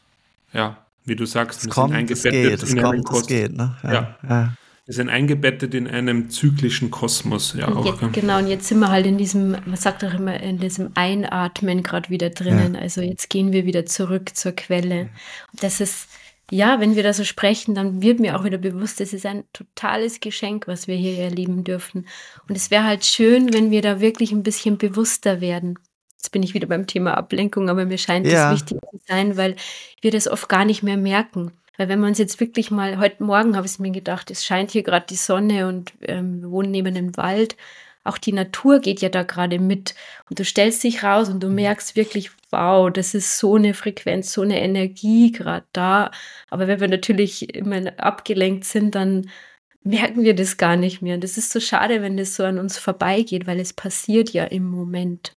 wie du sagst,
wir sind eingebettet in einem Kosmos. Ne?
Ja. Wir sind eingebettet in einem zyklischen Kosmos. Ja, auch.
Genau, und jetzt sind wir halt in diesem, man sagt auch immer, in diesem Einatmen gerade wieder drinnen. Also jetzt gehen wir wieder zurück zur Quelle. Und das ist, wenn wir da so sprechen, dann wird mir auch wieder bewusst, das ist ein totales Geschenk, was wir hier erleben dürfen. Und es wäre halt schön, wenn wir da wirklich ein bisschen bewusster werden. Jetzt bin ich wieder beim Thema Ablenkung, aber mir scheint das wichtig zu sein, weil wir das oft gar nicht mehr merken. Weil wenn wir uns jetzt wirklich mal, heute Morgen habe ich mir gedacht, es scheint hier gerade die Sonne und wir wohnen neben einem Wald. Auch die Natur geht ja da gerade mit. Und du stellst dich raus und du merkst wirklich, wow, das ist so eine Frequenz, so eine Energie gerade da. Aber wenn wir natürlich immer abgelenkt sind, dann merken wir das gar nicht mehr. Und das ist so schade, wenn das so an uns vorbeigeht, weil es passiert ja im Moment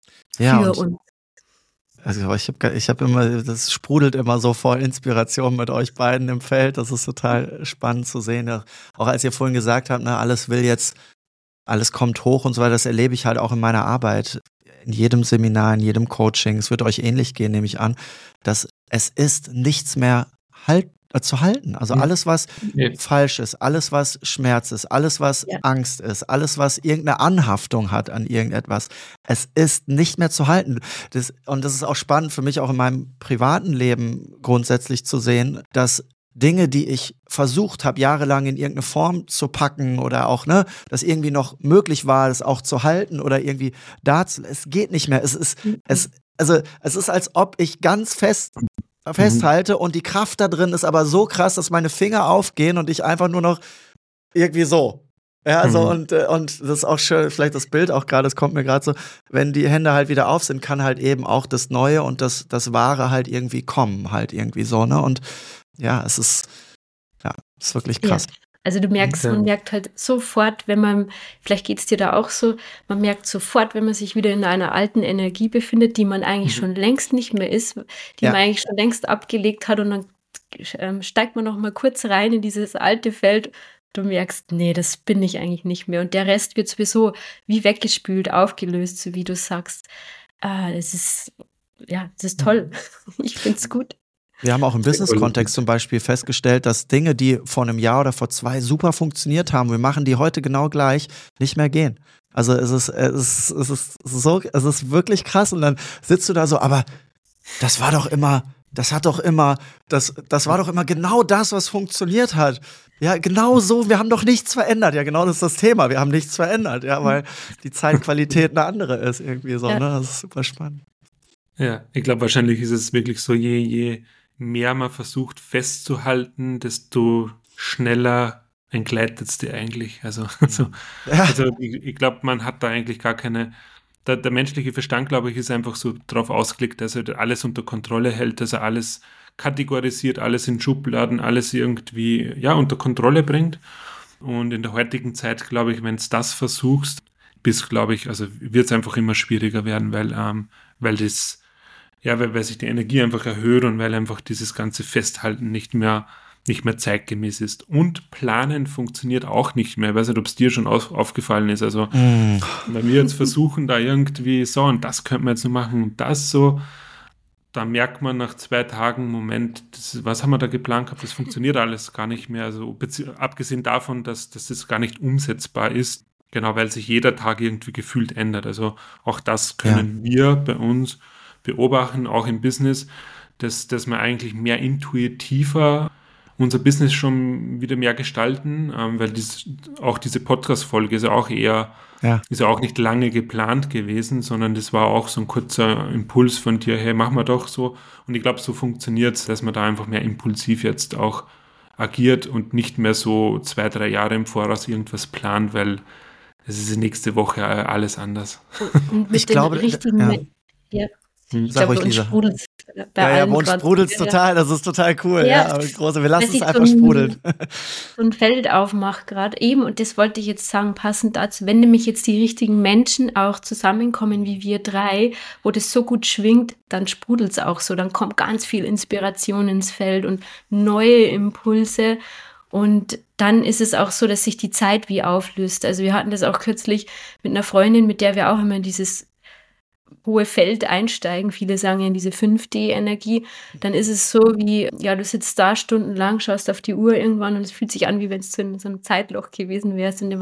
für uns.
Also ich habe immer, das sprudelt immer so voll Inspiration mit euch beiden im Feld. Das ist total spannend zu sehen. Auch als ihr vorhin gesagt habt, alles kommt hoch und so weiter, das erlebe ich halt auch in meiner Arbeit. In jedem Seminar, in jedem Coaching. Es wird euch ähnlich gehen, nehme ich an, dass es ist nichts mehr zu halten. Also alles, was falsch ist, alles, was Schmerz ist, alles, was Angst ist, alles, was irgendeine Anhaftung hat an irgendetwas, es ist nicht mehr zu halten. Und das ist auch spannend für mich auch in meinem privaten Leben grundsätzlich zu sehen, dass Dinge, die ich versucht habe, jahrelang in irgendeine Form zu packen oder auch, dass irgendwie noch möglich war, das auch zu halten oder irgendwie es geht nicht mehr. Es ist als ob ich ganz festhalte und die Kraft da drin ist aber so krass, dass meine Finger aufgehen und ich einfach nur noch irgendwie so. Ja, also und das ist auch schön, vielleicht das Bild auch gerade, es kommt mir gerade so, wenn die Hände halt wieder auf sind, kann halt eben auch das Neue und das Wahre halt irgendwie kommen, halt irgendwie so, ne? Und es ist wirklich krass.
Ja. Also du merkst, man merkt halt sofort, wenn man, vielleicht geht es dir da auch so, man merkt sofort, wenn man sich wieder in einer alten Energie befindet, die man eigentlich schon längst nicht mehr ist, die man eigentlich schon längst abgelegt hat und dann steigt man noch mal kurz rein in dieses alte Feld. Du merkst, nee, das bin ich eigentlich nicht mehr. Und der Rest wird sowieso wie weggespült, aufgelöst, so wie du sagst. Das ist toll. Ich finde es gut.
Wir haben auch im Business-Kontext zum Beispiel festgestellt, dass Dinge, die vor einem Jahr oder vor 2 super funktioniert haben, wir machen die heute genau gleich, nicht mehr gehen. Also es ist wirklich krass und dann sitzt du da so, aber das war doch immer genau das, was funktioniert hat. Ja, genau so, wir haben doch nichts verändert. Ja, genau das ist das Thema, wir haben nichts verändert, weil die Zeitqualität eine andere ist irgendwie so, ne? Das ist super spannend.
Ja, ich glaube, wahrscheinlich ist es wirklich so, je mehr man versucht festzuhalten, desto schneller entgleitet die eigentlich. Also ich glaube, man hat da eigentlich gar keine. Der menschliche Verstand, glaube ich, ist einfach so drauf ausgelegt, dass er alles unter Kontrolle hält, dass er alles kategorisiert, alles in Schubladen, alles irgendwie unter Kontrolle bringt. Und in der heutigen Zeit, glaube ich, wenn du das versuchst, wird es einfach immer schwieriger werden, weil sich die Energie einfach erhöht und weil einfach dieses ganze Festhalten nicht mehr zeitgemäß ist. Und Planen funktioniert auch nicht mehr. Ich weiß nicht, ob es dir schon aufgefallen ist. Also, wenn wir jetzt versuchen, da irgendwie so, und das könnte man jetzt noch machen und das so, da merkt man nach 2 Tagen, Moment, was haben wir da geplant gehabt? Das funktioniert alles gar nicht mehr. Also, abgesehen davon, dass das gar nicht umsetzbar ist, genau, weil sich jeder Tag irgendwie gefühlt ändert. Also, auch das können wir bei uns beobachten, auch im Business, dass wir eigentlich mehr intuitiver unser Business schon wieder mehr gestalten, weil auch diese Podcast-Folge ist ja auch ist ja auch nicht lange geplant gewesen, sondern das war auch so ein kurzer Impuls von dir, hey, mach mal doch so. Und ich glaube, so funktioniert es, dass man da einfach mehr impulsiv jetzt auch agiert und nicht mehr so 2, 3 Jahre im Voraus irgendwas plant, weil es ist nächste Woche alles anders.
Und mit den richtigen Ich
Sag
glaube,
ruhig,
bei uns
Lisa.
sprudelt es
Bei uns sprudelt es total, das ist total cool.
Ja.
Aber große, wir lassen
Dass
es
ich
einfach sprudeln.
so ein Feld aufmache gerade eben, und das wollte ich jetzt sagen, passend dazu, wenn nämlich jetzt die richtigen Menschen auch zusammenkommen wie wir 3, wo das so gut schwingt, dann sprudelt es auch so, dann kommt ganz viel Inspiration ins Feld und neue Impulse. Und dann ist es auch so, dass sich die Zeit wie auflöst. Also wir hatten das auch kürzlich mit einer Freundin, mit der wir auch immer in dieses hohe Feld einsteigen. Viele sagen ja in diese 5D-Energie. Dann ist es so wie, du sitzt da stundenlang, schaust auf die Uhr irgendwann und es fühlt sich an, wie wenn es in so einem Zeitloch gewesen wärst. Und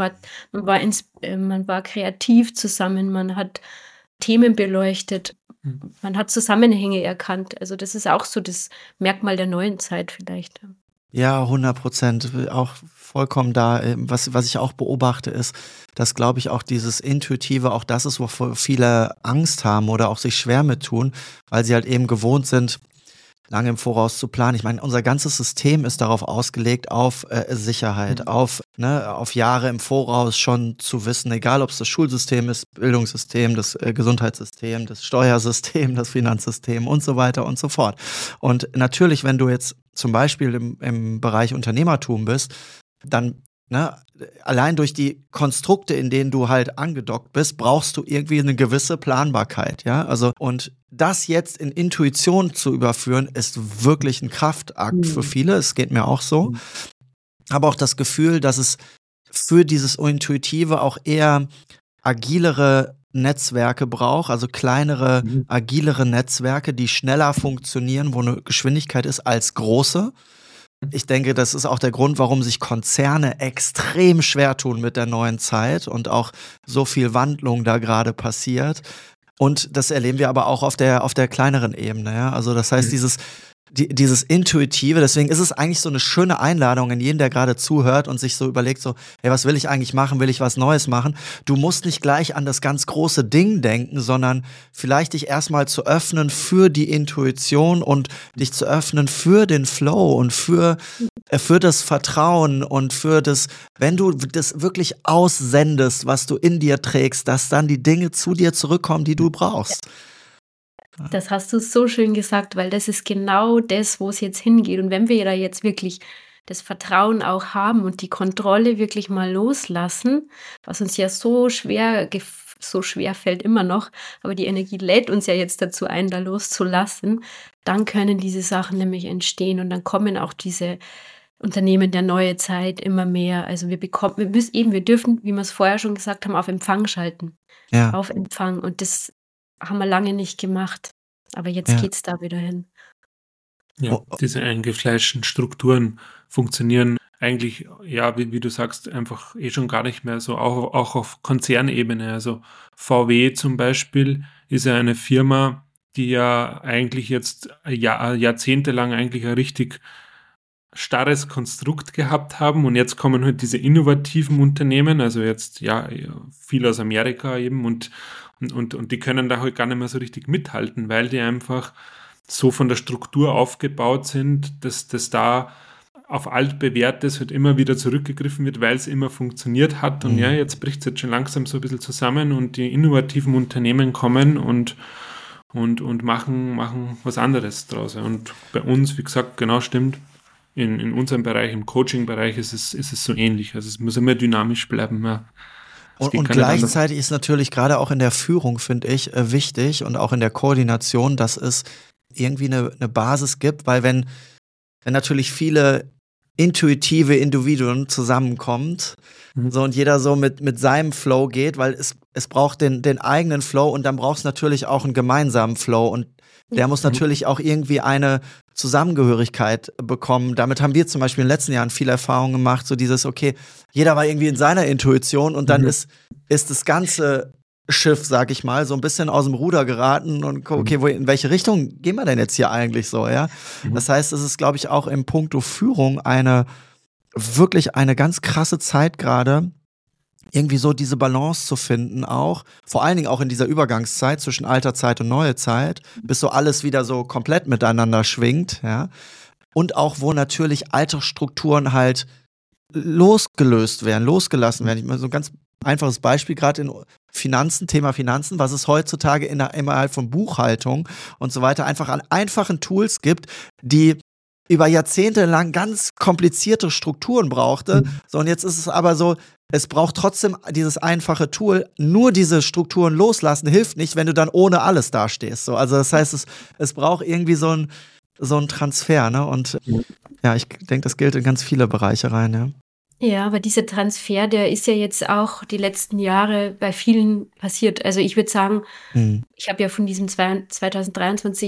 man war kreativ zusammen, man hat Themen beleuchtet, man hat Zusammenhänge erkannt. Also das ist auch so das Merkmal der neuen Zeit vielleicht.
Ja, 100%. Auch vollkommen da. Was ich auch beobachte, ist, dass, glaube ich, auch dieses Intuitive, auch das ist, wovor viele Angst haben oder auch sich schwer mit tun, weil sie halt eben gewohnt sind, lange im Voraus zu planen. Ich meine, unser ganzes System ist darauf ausgelegt, auf Sicherheit, auf Jahre im Voraus schon zu wissen, egal ob es das Schulsystem ist, Bildungssystem, das Gesundheitssystem, das Steuersystem, das Finanzsystem und so weiter und so fort. Und natürlich, wenn du jetzt zum Beispiel im Bereich Unternehmertum bist, dann allein durch die Konstrukte, in denen du halt angedockt bist, brauchst du irgendwie eine gewisse Planbarkeit, ja? Also, und das jetzt in Intuition zu überführen, ist wirklich ein Kraftakt für viele. Es geht mir auch so. Aber auch das Gefühl, dass es für dieses Intuitive auch eher agilere Netzwerke braucht, also kleinere, agilere Netzwerke, die schneller funktionieren, wo eine Geschwindigkeit ist als große. Ich denke, das ist auch der Grund, warum sich Konzerne extrem schwer tun mit der neuen Zeit und auch so viel Wandlung da gerade passiert. Und das erleben wir aber auch auf der kleineren Ebene. Ja? Also das heißt, dieses Intuitive, deswegen ist es eigentlich so eine schöne Einladung in jeden, der gerade zuhört und sich so überlegt, so, hey, was will ich eigentlich machen? Will ich was Neues machen? Du musst nicht gleich an das ganz große Ding denken, sondern vielleicht dich erstmal zu öffnen für die Intuition und dich zu öffnen für den Flow und für das Vertrauen und für das, wenn du das wirklich aussendest, was du in dir trägst, dass dann die Dinge zu dir zurückkommen, die du brauchst.
Das hast du so schön gesagt, weil das ist genau das, wo es jetzt hingeht. Und wenn wir da jetzt wirklich das Vertrauen auch haben und die Kontrolle wirklich mal loslassen, was uns ja so schwer fällt immer noch, aber die Energie lädt uns ja jetzt dazu ein, da loszulassen, dann können diese Sachen nämlich entstehen und dann kommen auch diese Unternehmen der neue Zeit immer mehr. Also wir dürfen, wie wir es vorher schon gesagt haben, auf Empfang schalten.
Ja.
Auf Empfang. Und das haben wir lange nicht gemacht. Aber jetzt geht's da wieder hin.
Ja, diese eingefleischten Strukturen funktionieren eigentlich, wie du sagst, einfach schon gar nicht mehr so, auch auf Konzernebene. Also VW zum Beispiel ist ja eine Firma, die ja eigentlich jetzt jahrzehntelang eigentlich ein richtig starres Konstrukt gehabt haben und jetzt kommen halt diese innovativen Unternehmen, also jetzt viel aus Amerika eben und die können da halt gar nicht mehr so richtig mithalten, weil die einfach so von der Struktur aufgebaut sind, dass da auf altbewährtes halt immer wieder zurückgegriffen wird, weil es immer funktioniert hat. Und ja, jetzt bricht es jetzt schon langsam so ein bisschen zusammen und die innovativen Unternehmen kommen und machen was anderes draus. Und bei uns, wie gesagt, genau stimmt, in unserem Bereich, im Coaching-Bereich ist es so ähnlich. Also es muss immer dynamisch bleiben. Ja.
Und gleichzeitig ist natürlich gerade auch in der Führung, finde ich, wichtig und auch in der Koordination, dass es irgendwie eine Basis gibt, weil wenn natürlich viele intuitive Individuen zusammenkommt, so und jeder so mit seinem Flow geht, weil es braucht den eigenen Flow und dann braucht es natürlich auch einen gemeinsamen Flow und der muss natürlich auch irgendwie eine Zusammengehörigkeit bekommen. Damit haben wir zum Beispiel in den letzten Jahren viel Erfahrung gemacht, so dieses, okay, jeder war irgendwie in seiner Intuition und dann ist das ganze Schiff, sag ich mal, so ein bisschen aus dem Ruder geraten und okay, in welche Richtung gehen wir denn jetzt hier eigentlich so, ja? Das heißt, es ist, glaube ich, auch im Punkto Führung wirklich eine ganz krasse Zeit gerade, irgendwie so diese Balance zu finden auch, vor allen Dingen auch in dieser Übergangszeit zwischen alter Zeit und neue Zeit, bis so alles wieder so komplett miteinander schwingt, ja? Und auch, wo natürlich alte Strukturen halt losgelassen werden. Ich meine, so ein ganz einfaches Beispiel, gerade in Thema Finanzen, was es heutzutage innerhalb von Buchhaltung und so weiter einfach an einfachen Tools gibt, die über Jahrzehnte lang ganz komplizierte Strukturen brauchte. So, und jetzt ist es aber so, es braucht trotzdem dieses einfache Tool. Nur diese Strukturen loslassen hilft nicht, wenn du dann ohne alles dastehst. So, also das heißt, es braucht irgendwie so ein Transfer, ne? Und ja, ich denke, das gilt in ganz viele Bereiche rein, ja.
Ja, aber dieser Transfer, der ist ja jetzt auch die letzten Jahre bei vielen passiert. Also ich würde sagen, ich habe ja von diesem 2023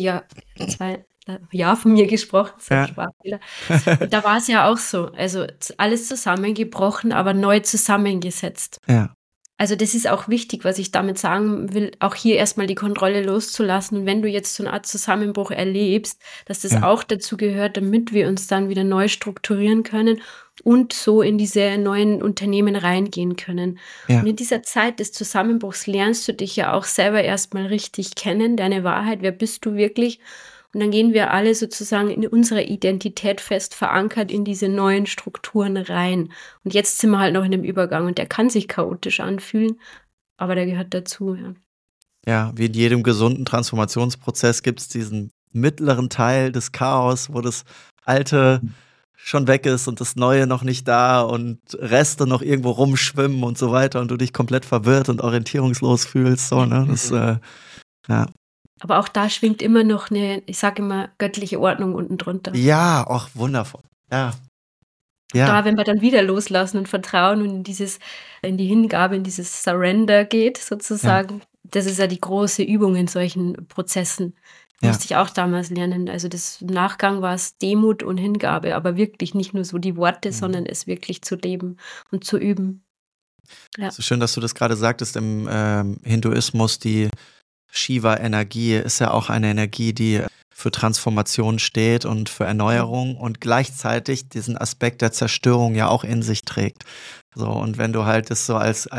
Jahr von mir gesprochen, Sprachfehler. Und da war es ja auch so. Also alles zusammengebrochen, aber neu zusammengesetzt.
Ja.
Also das ist auch wichtig, was ich damit sagen will, auch hier erstmal die Kontrolle loszulassen. Und wenn du jetzt so eine Art Zusammenbruch erlebst, dass das auch dazu gehört, damit wir uns dann wieder neu strukturieren können und so in diese neuen Unternehmen reingehen können.
Ja.
Und in dieser Zeit des Zusammenbruchs lernst du dich ja auch selber erstmal richtig kennen, deine Wahrheit, wer bist du wirklich? Und dann gehen wir alle sozusagen in unserer Identität fest verankert in diese neuen Strukturen rein. Und jetzt sind wir halt noch in dem Übergang und der kann sich chaotisch anfühlen, aber der gehört dazu. Ja,
ja, wie in jedem gesunden Transformationsprozess gibt es diesen mittleren Teil des Chaos, wo das Alte schon weg ist und das Neue noch nicht da und Reste noch irgendwo rumschwimmen und so weiter und du dich komplett verwirrt und orientierungslos fühlst. So, ne? Das, ja.
Aber auch da schwingt immer noch eine, ich sage immer, göttliche Ordnung unten drunter.
Ja, auch wundervoll. Ja. Ja.
Da, wenn wir dann wieder loslassen und vertrauen und in die Hingabe, in dieses Surrender geht, sozusagen, das ist ja die große Übung in solchen Prozessen. Musste ich auch damals lernen. Also im Nachgang war es Demut und Hingabe, aber wirklich nicht nur so die Worte, sondern es wirklich zu leben und zu üben. Ja.
So schön, dass du das gerade sagtest, im Hinduismus, die Shiva-Energie ist ja auch eine Energie, die für Transformation steht und für Erneuerung und gleichzeitig diesen Aspekt der Zerstörung ja auch in sich trägt. So, und wenn du halt das so als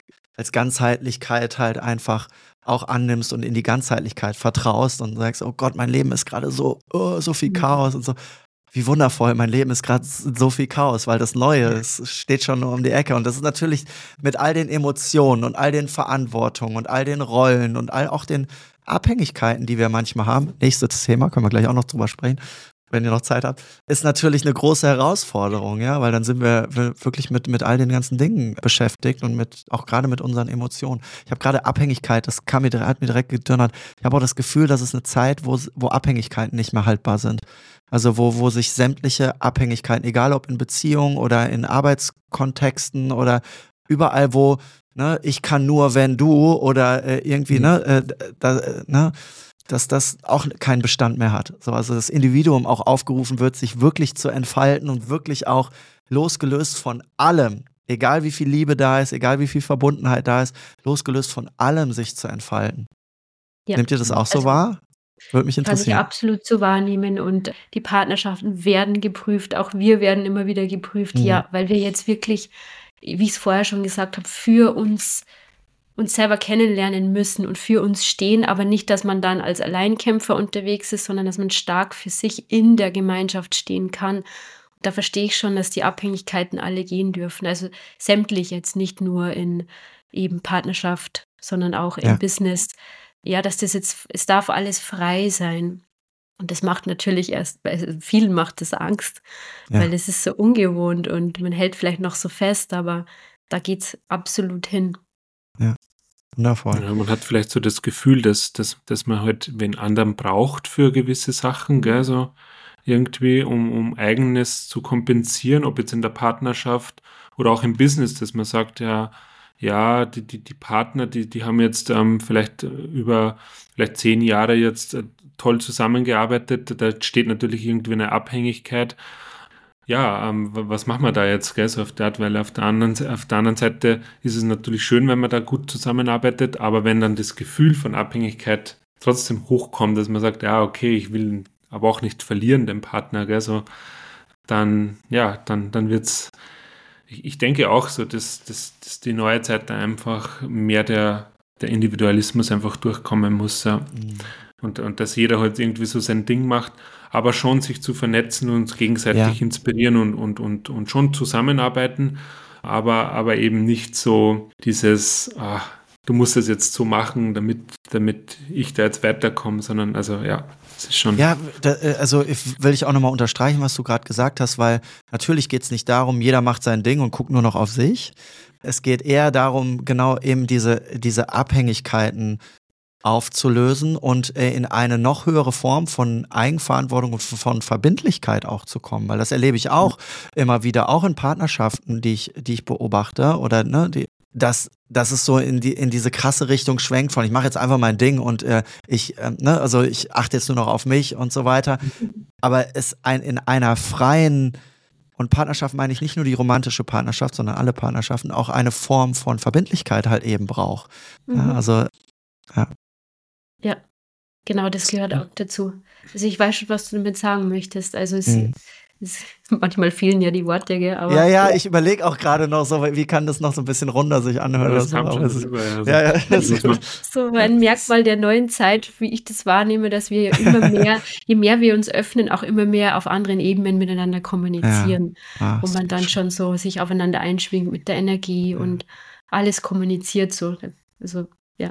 Ganzheitlichkeit halt einfach auch annimmst und in die Ganzheitlichkeit vertraust und sagst, oh Gott, mein Leben ist gerade so viel Chaos und so. Wie wundervoll, mein Leben ist gerade so viel Chaos, weil das Neue steht schon nur um die Ecke. Und das ist natürlich mit all den Emotionen und all den Verantwortungen und all den Rollen und all auch den Abhängigkeiten, die wir manchmal haben. Nächstes Thema, können wir gleich auch noch drüber sprechen, wenn ihr noch Zeit habt, ist natürlich eine große Herausforderung, ja, weil dann sind wir wirklich mit all den ganzen Dingen beschäftigt und auch gerade mit unseren Emotionen. Ich habe gerade Abhängigkeit, das hat mir direkt gedonnert. Ich habe auch das Gefühl, dass es eine Zeit, wo Abhängigkeiten nicht mehr haltbar sind. Also wo sich sämtliche Abhängigkeiten, egal ob in Beziehungen oder in Arbeitskontexten oder überall, wo, ne, ich kann nur, wenn du oder irgendwie, dass das auch keinen Bestand mehr hat. So, also das Individuum auch aufgerufen wird, sich wirklich zu entfalten und wirklich auch losgelöst von allem, egal wie viel Liebe da ist, egal wie viel Verbundenheit da ist, losgelöst von allem sich zu entfalten. Ja. Nehmt ihr das auch so wahr? Würde mich interessieren.
Kann ich absolut so wahrnehmen und die Partnerschaften werden geprüft, auch wir werden immer wieder geprüft, weil wir jetzt wirklich, wie ich es vorher schon gesagt habe, für uns selber kennenlernen müssen und für uns stehen, aber nicht, dass man dann als Alleinkämpfer unterwegs ist, sondern dass man stark für sich in der Gemeinschaft stehen kann. da verstehe ich schon, dass die Abhängigkeiten alle gehen dürfen. Also sämtlich jetzt, nicht nur in eben Partnerschaft, sondern auch im Business. Ja, dass das jetzt, es darf alles frei sein. Und das macht natürlich vielen macht das Angst, weil es ist so ungewohnt und man hält vielleicht noch so fest, aber da geht es absolut hin.
Ja, wundervoll.
Ja, man hat vielleicht so das Gefühl, dass man halt wen anderen braucht für gewisse Sachen, gell, so irgendwie, um Eigenes zu kompensieren, ob jetzt in der Partnerschaft oder auch im Business, dass man sagt, die Partner, die haben jetzt vielleicht über 10 Jahre jetzt toll zusammengearbeitet, da steht natürlich irgendwie eine Abhängigkeit. Ja, was machen wir da jetzt, gell, so auf der Art, weil auf der anderen Seite ist es natürlich schön, wenn man da gut zusammenarbeitet, aber wenn dann das Gefühl von Abhängigkeit trotzdem hochkommt, dass man sagt, ja, okay, ich will ihn aber auch nicht verlieren, den Partner, gell, so, dann wird's, ich denke auch so, dass die neue Zeit da einfach mehr der Individualismus einfach durchkommen muss, ja. Und dass jeder halt irgendwie so sein Ding macht, aber schon sich zu vernetzen und gegenseitig inspirieren und schon zusammenarbeiten, aber eben nicht so dieses, du musst es jetzt so machen, damit ich da jetzt weiterkomme, sondern es ist schon.
Ja, will ich auch nochmal unterstreichen, was du gerade gesagt hast, weil natürlich geht es nicht darum, jeder macht sein Ding und guckt nur noch auf sich. Es geht eher darum, genau eben diese Abhängigkeiten aufzulösen und in eine noch höhere Form von Eigenverantwortung und von Verbindlichkeit auch zu kommen, weil das erlebe ich auch immer wieder, auch in Partnerschaften, die ich beobachte, oder dass es so in diese krasse Richtung schwenkt von ich mache jetzt einfach mein Ding und ich achte jetzt nur noch auf mich und so weiter, aber es in einer freien, und Partnerschaft meine ich nicht nur die romantische Partnerschaft, sondern alle Partnerschaften, auch eine Form von Verbindlichkeit halt eben braucht.
Ja, genau, das gehört auch dazu. Also ich weiß schon, was du damit sagen möchtest. Also manchmal fehlen ja die Worte, gell? Aber
ja, ich überlege auch gerade noch so, wie kann das noch so ein bisschen runder sich anhören?
So ein Merkmal der neuen Zeit, wie ich das wahrnehme, dass wir immer mehr, je mehr wir uns öffnen, auch immer mehr auf anderen Ebenen miteinander kommunizieren, wo man dann schon so sich aufeinander einschwingt mit der Energie und alles kommuniziert so. Also, ja.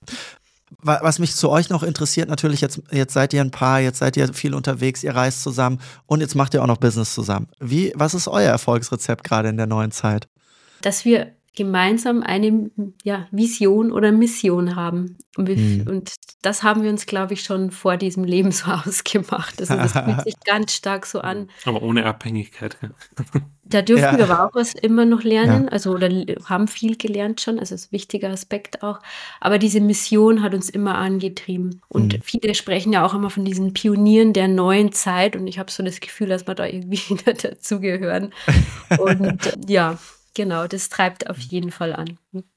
Was mich zu euch noch interessiert, natürlich, jetzt seid ihr ein Paar, jetzt seid ihr viel unterwegs, ihr reist zusammen und jetzt macht ihr auch noch Business zusammen. Was ist euer Erfolgsrezept gerade in der neuen Zeit?
Dass wir gemeinsam eine Vision oder Mission haben. Und das haben wir uns, glaube ich, schon vor diesem Leben so ausgemacht. Also das fühlt sich ganz stark so an.
Aber ohne Abhängigkeit.
Da dürfen wir aber auch was immer noch lernen, oder haben viel gelernt schon, also das ist ein wichtiger Aspekt auch. Aber diese Mission hat uns immer angetrieben. Und viele sprechen ja auch immer von diesen Pionieren der neuen Zeit und ich habe so das Gefühl, dass wir da irgendwie dazugehören. Und genau, das treibt auf jeden Fall an.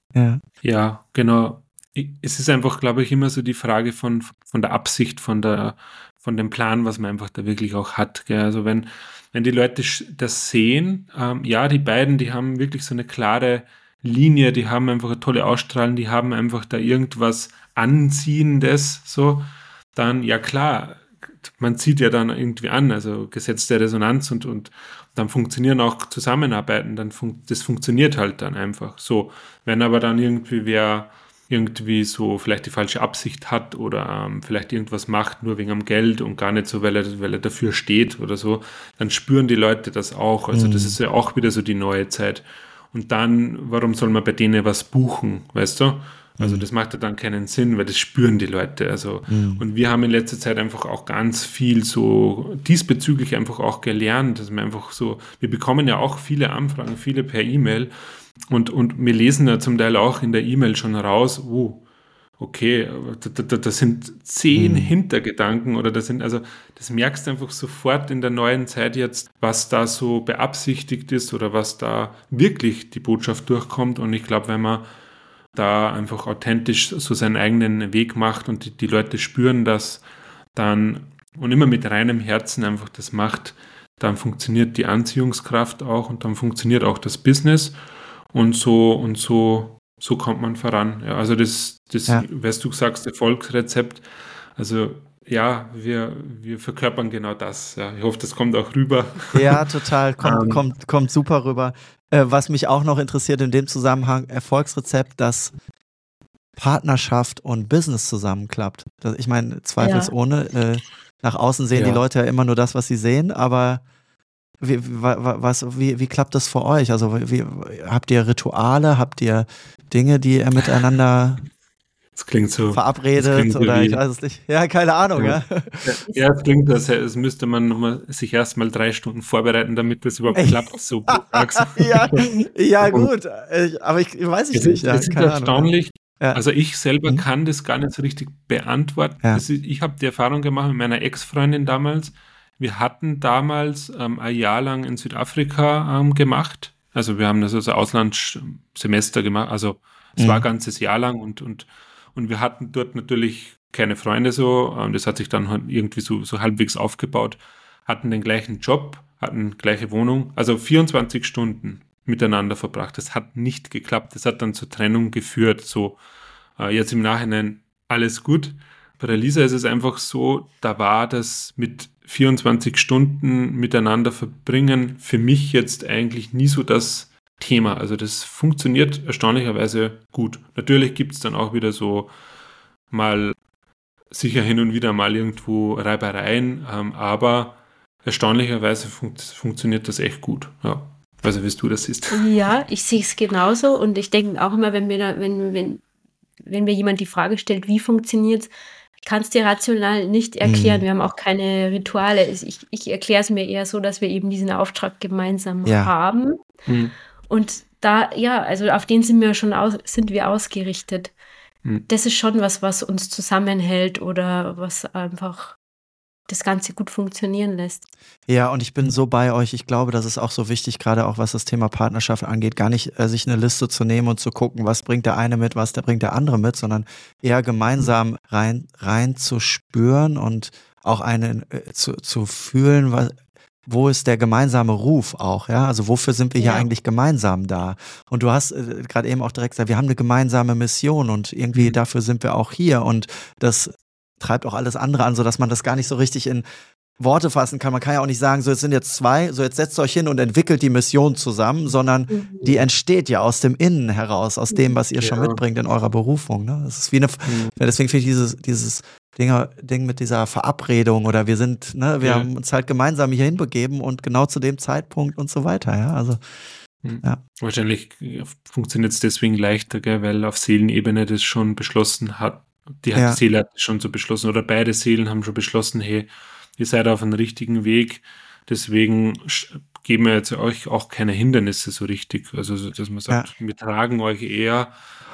Ja, genau. Es ist einfach, glaube ich, immer so die Frage von der Absicht, von dem Plan, was man einfach da wirklich auch hat. Gell? Also wenn die Leute das sehen, die beiden, die haben wirklich so eine klare Linie, die haben einfach eine tolle Ausstrahlung, die haben einfach da irgendwas Anziehendes, so, dann, ja klar, man zieht ja dann irgendwie an, also Gesetz der Resonanz und dann funktionieren auch Zusammenarbeiten, das funktioniert halt dann einfach so. Wenn aber dann wer irgendwie so vielleicht die falsche Absicht hat oder vielleicht irgendwas macht nur wegen am Geld und gar nicht so, weil er dafür steht oder so, dann spüren die Leute das auch. Also das ist ja auch wieder so die neue Zeit. Und dann, warum soll man bei denen was buchen, weißt du? Also das macht ja dann keinen Sinn, weil das spüren die Leute. Also und wir haben in letzter Zeit einfach auch ganz viel so diesbezüglich einfach auch gelernt, dass wir einfach so, wir bekommen ja auch viele Anfragen, viele per E-Mail und wir lesen ja zum Teil auch in der E-Mail schon raus, okay, das sind 10 Hintergedanken oder das merkst du einfach sofort in der neuen Zeit jetzt, was da so beabsichtigt ist oder was da wirklich die Botschaft durchkommt. Und ich glaube, wenn man da einfach authentisch so seinen eigenen Weg macht und die Leute spüren das dann und immer mit reinem Herzen einfach das macht, dann funktioniert die Anziehungskraft auch und dann funktioniert auch das Business und so kommt man voran. Ja, also das, was du sagst, Erfolgsrezept, also ja, wir verkörpern genau das. Ja. Ich hoffe, das kommt auch rüber.
Ja, total. Kommt super rüber. Was mich auch noch interessiert in dem Zusammenhang, Erfolgsrezept, dass Partnerschaft und Business zusammenklappt. Ich meine, zweifelsohne, nach außen sehen die Leute ja immer nur das, was sie sehen, aber wie klappt das für euch? Also habt ihr Rituale, habt ihr Dinge, die ihr miteinander
das klingt so,
verabredet oder ich weiß es nicht. Ja, keine Ahnung, ja.
Ja, es klingt, als müsste man sich erstmal 3 Stunden vorbereiten, damit das überhaupt klappt. So
ja, gut. Aber ich weiß nicht.
Es ist erstaunlich.
Ja.
Also ich selber kann das gar nicht so richtig beantworten.
Ja.
Ich habe die Erfahrung gemacht mit meiner Ex-Freundin damals. Wir hatten damals ein Jahr lang in Südafrika gemacht. Also wir haben das als Auslandssemester gemacht. Also es war ein ganzes Jahr lang und wir hatten dort natürlich keine Freunde so. Das hat sich dann halt irgendwie so halbwegs aufgebaut. Hatten den gleichen Job, hatten gleiche Wohnung. Also 24 Stunden miteinander verbracht. Das hat nicht geklappt. Das hat dann zur Trennung geführt. So jetzt im Nachhinein alles gut. Bei der Lisa ist es einfach so, da war das mit 24 Stunden miteinander verbringen für mich jetzt eigentlich nie so das Thema. Also das funktioniert erstaunlicherweise gut. Natürlich gibt es dann auch wieder so mal sicher hin und wieder mal irgendwo Reibereien, aber erstaunlicherweise funktioniert das echt gut. Ja. Also wie du das siehst.
Ja, ich sehe es genauso und ich denke auch immer, wenn mir jemand die Frage stellt, wie funktioniert es, ich kann es dir rational nicht erklären. Wir haben auch keine Rituale. Ich erkläre es mir eher so, dass wir eben diesen Auftrag gemeinsam haben. Und da, also auf den sind wir ausgerichtet. Das ist schon was uns zusammenhält oder was einfach das Ganze gut funktionieren lässt.
Ja, und ich bin so bei euch. Ich glaube, das ist auch so wichtig, gerade auch was das Thema Partnerschaft angeht, gar nicht sich eine Liste zu nehmen und zu gucken, was bringt der eine mit, was bringt der andere mit, sondern eher gemeinsam rein zu spüren und auch zu fühlen, wo ist der gemeinsame Ruf auch, ja? Also wofür sind wir hier eigentlich gemeinsam da? Und du hast gerade eben auch direkt gesagt, wir haben eine gemeinsame Mission und irgendwie dafür sind wir auch hier und das treibt auch alles andere an, sodass man das gar nicht so richtig in Worte fassen kann. Man kann ja auch nicht sagen, so jetzt sind jetzt 2, so jetzt setzt euch hin und entwickelt die Mission zusammen, sondern die entsteht ja aus dem Innen heraus, aus dem, was ihr schon mitbringt in eurer Berufung. Ne? Das ist wie deswegen finde ich dieses Ding mit dieser Verabredung oder wir haben uns halt gemeinsam hier hinbegeben und genau zu dem Zeitpunkt und so weiter. Ja, also
Wahrscheinlich funktioniert es deswegen leichter, gell, weil auf Seelenebene das schon beschlossen hat. Die Seele hat schon so beschlossen oder beide Seelen haben schon beschlossen, hey, ihr seid auf einem richtigen Weg, deswegen geben wir jetzt euch auch keine Hindernisse so richtig. Also, dass man sagt, wir tragen euch eher,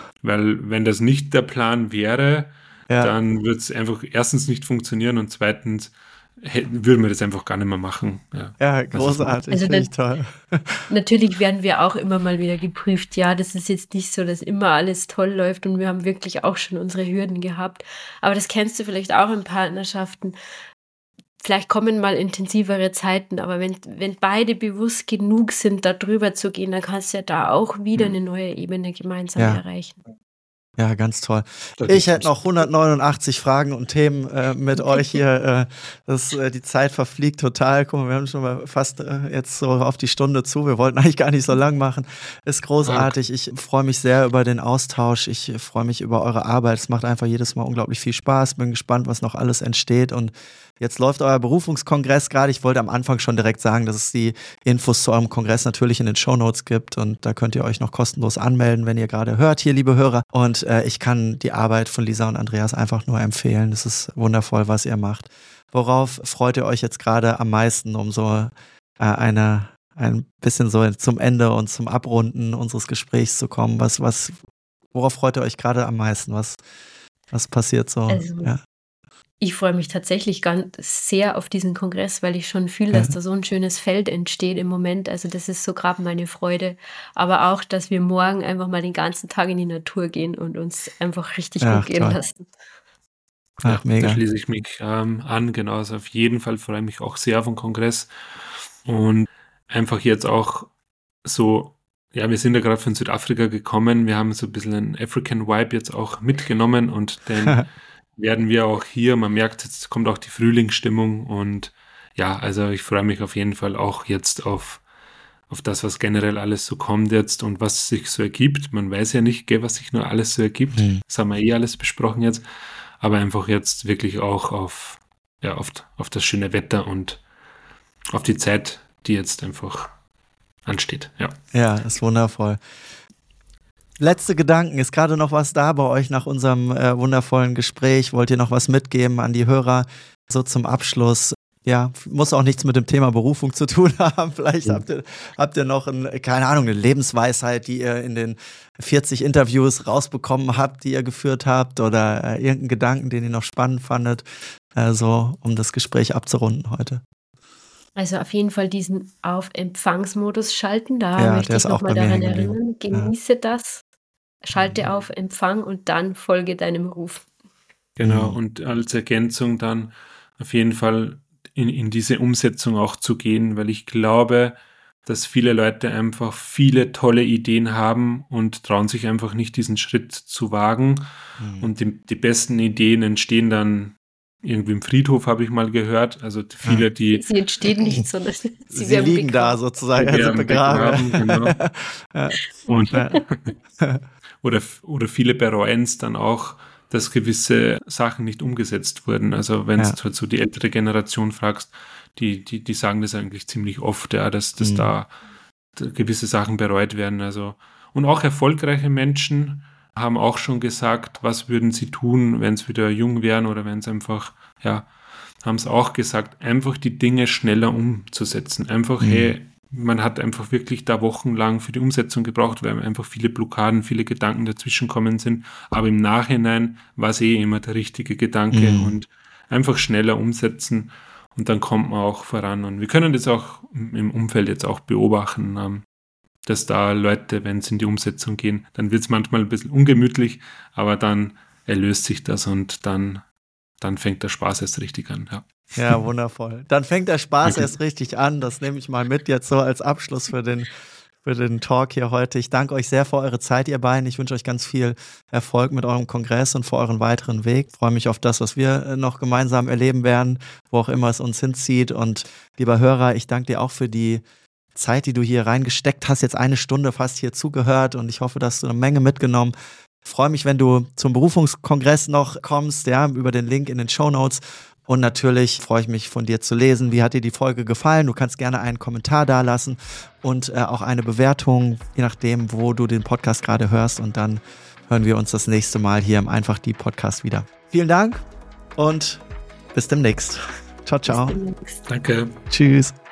weil wenn das nicht der Plan wäre, dann wird es einfach erstens nicht funktionieren und zweitens würden wir das einfach gar nicht mehr machen.
Ja, großartig, also finde ich toll.
Natürlich werden wir auch immer mal wieder geprüft. Ja, das ist jetzt nicht so, dass immer alles toll läuft und wir haben wirklich auch schon unsere Hürden gehabt. Aber das kennst du vielleicht auch in Partnerschaften. Vielleicht kommen mal intensivere Zeiten, aber wenn beide bewusst genug sind, da drüber zu gehen, dann kannst du ja da auch wieder eine neue Ebene gemeinsam erreichen.
Ja, ganz toll. Ich hätte noch 189 Fragen und Themen mit euch hier. Die Zeit verfliegt total. Guck mal, wir haben schon mal fast jetzt so auf die Stunde zu. Wir wollten eigentlich gar nicht so lang machen. Ist großartig. Ich freue mich sehr über den Austausch. Ich freue mich über eure Arbeit. Es macht einfach jedes Mal unglaublich viel Spaß. Bin gespannt, was noch alles entsteht. Und jetzt läuft euer Berufungskongress gerade. Ich wollte am Anfang schon direkt sagen, dass es die Infos zu eurem Kongress natürlich in den Shownotes gibt. Und da könnt ihr euch noch kostenlos anmelden, wenn ihr gerade hört hier, liebe Hörer. Und ich kann die Arbeit von Lisa und Andreas einfach nur empfehlen. Das ist wundervoll, was ihr macht. Worauf freut ihr euch jetzt gerade am meisten, um so ein bisschen so zum Ende und zum Abrunden unseres Gesprächs zu kommen? Worauf freut ihr euch gerade am meisten? Was passiert so?
Ich freue mich tatsächlich ganz sehr auf diesen Kongress, weil ich schon fühle, dass da so ein schönes Feld entsteht im Moment. Also das ist so gerade meine Freude. Aber auch, dass wir morgen einfach mal den ganzen Tag in die Natur gehen und uns einfach richtig gut gehen lassen.
Ach, mega.
Da schließe ich mich an, genau. Also auf jeden Fall freue ich mich auch sehr auf den Kongress. Und einfach jetzt auch so, wir sind ja gerade von Südafrika gekommen. Wir haben so ein bisschen einen African Vibe jetzt auch mitgenommen und werden wir auch hier, man merkt, jetzt kommt auch die Frühlingsstimmung und ja, also ich freue mich auf jeden Fall auch jetzt auf das, was generell alles so kommt jetzt und was sich so ergibt. Man weiß ja nicht, was sich nur alles so ergibt. Das haben wir alles besprochen jetzt. Aber einfach jetzt wirklich auch auf das schöne Wetter und auf die Zeit, die jetzt einfach ansteht.
Ja, ist wundervoll. Letzte Gedanken, ist gerade noch was da bei euch nach unserem wundervollen Gespräch? Wollt ihr noch was mitgeben an die Hörer, so zum Abschluss? Ja, muss auch nichts mit dem Thema Berufung zu tun haben. Vielleicht habt ihr noch eine Lebensweisheit, die ihr in den 40 Interviews rausbekommen habt, die ihr geführt habt oder irgendeinen Gedanken, den ihr noch spannend fandet, so um das Gespräch abzurunden heute.
Also auf jeden Fall diesen Auf-Empfangsmodus schalten, da möchte ich nochmal daran erinnern. Genieße das, schalte auf Empfang und dann folge deinem Ruf.
Genau, und als Ergänzung dann auf jeden Fall in diese Umsetzung auch zu gehen, weil ich glaube, dass viele Leute einfach viele tolle Ideen haben und trauen sich einfach nicht, diesen Schritt zu wagen. Und die besten Ideen entstehen dann irgendwie im Friedhof, habe ich mal gehört. Also viele, die...
Sie entstehen nicht, sondern
sie liegen begraben. Da sozusagen, also begraben. Genau.
Und, oder viele bereuen es dann auch, dass gewisse Sachen nicht umgesetzt wurden. Also wenn du halt so die ältere Generation fragst, die sagen das eigentlich ziemlich oft, dass da gewisse Sachen bereut werden. Also, und auch erfolgreiche Menschen haben auch schon gesagt, was würden sie tun, wenn sie wieder jung wären oder wenn sie einfach, haben es auch gesagt, einfach die Dinge schneller umzusetzen. Einfach, man hat einfach wirklich da wochenlang für die Umsetzung gebraucht, weil einfach viele Blockaden, viele Gedanken dazwischen kommen sind. Aber im Nachhinein war es immer der richtige Gedanke und einfach schneller umsetzen und dann kommt man auch voran. Und wir können das auch im Umfeld jetzt auch beobachten, dass da Leute, wenn es in die Umsetzung gehen, dann wird es manchmal ein bisschen ungemütlich, aber dann erlöst sich das und dann fängt der Spaß erst richtig an,
Ja, wundervoll. Dann fängt der Spaß erst richtig an. Das nehme ich mal mit jetzt so als Abschluss für den Talk hier heute. Ich danke euch sehr für eure Zeit, ihr beiden. Ich wünsche euch ganz viel Erfolg mit eurem Kongress und für euren weiteren Weg. Ich freue mich auf das, was wir noch gemeinsam erleben werden, wo auch immer es uns hinzieht. Und lieber Hörer, ich danke dir auch für die Zeit, die du hier reingesteckt hast. Jetzt 1 Stunde fast hier zugehört und ich hoffe, dass du eine Menge mitgenommen. Ich freue mich, wenn du zum Berufungskongress noch kommst, über den Link in den Shownotes. Und natürlich freue ich mich, von dir zu lesen. Wie hat dir die Folge gefallen? Du kannst gerne einen Kommentar dalassen und auch eine Bewertung, je nachdem, wo du den Podcast gerade hörst. Und dann hören wir uns das nächste Mal hier im Einfach die Podcast wieder. Vielen Dank und bis demnächst. Ciao, ciao.
Danke.
Tschüss.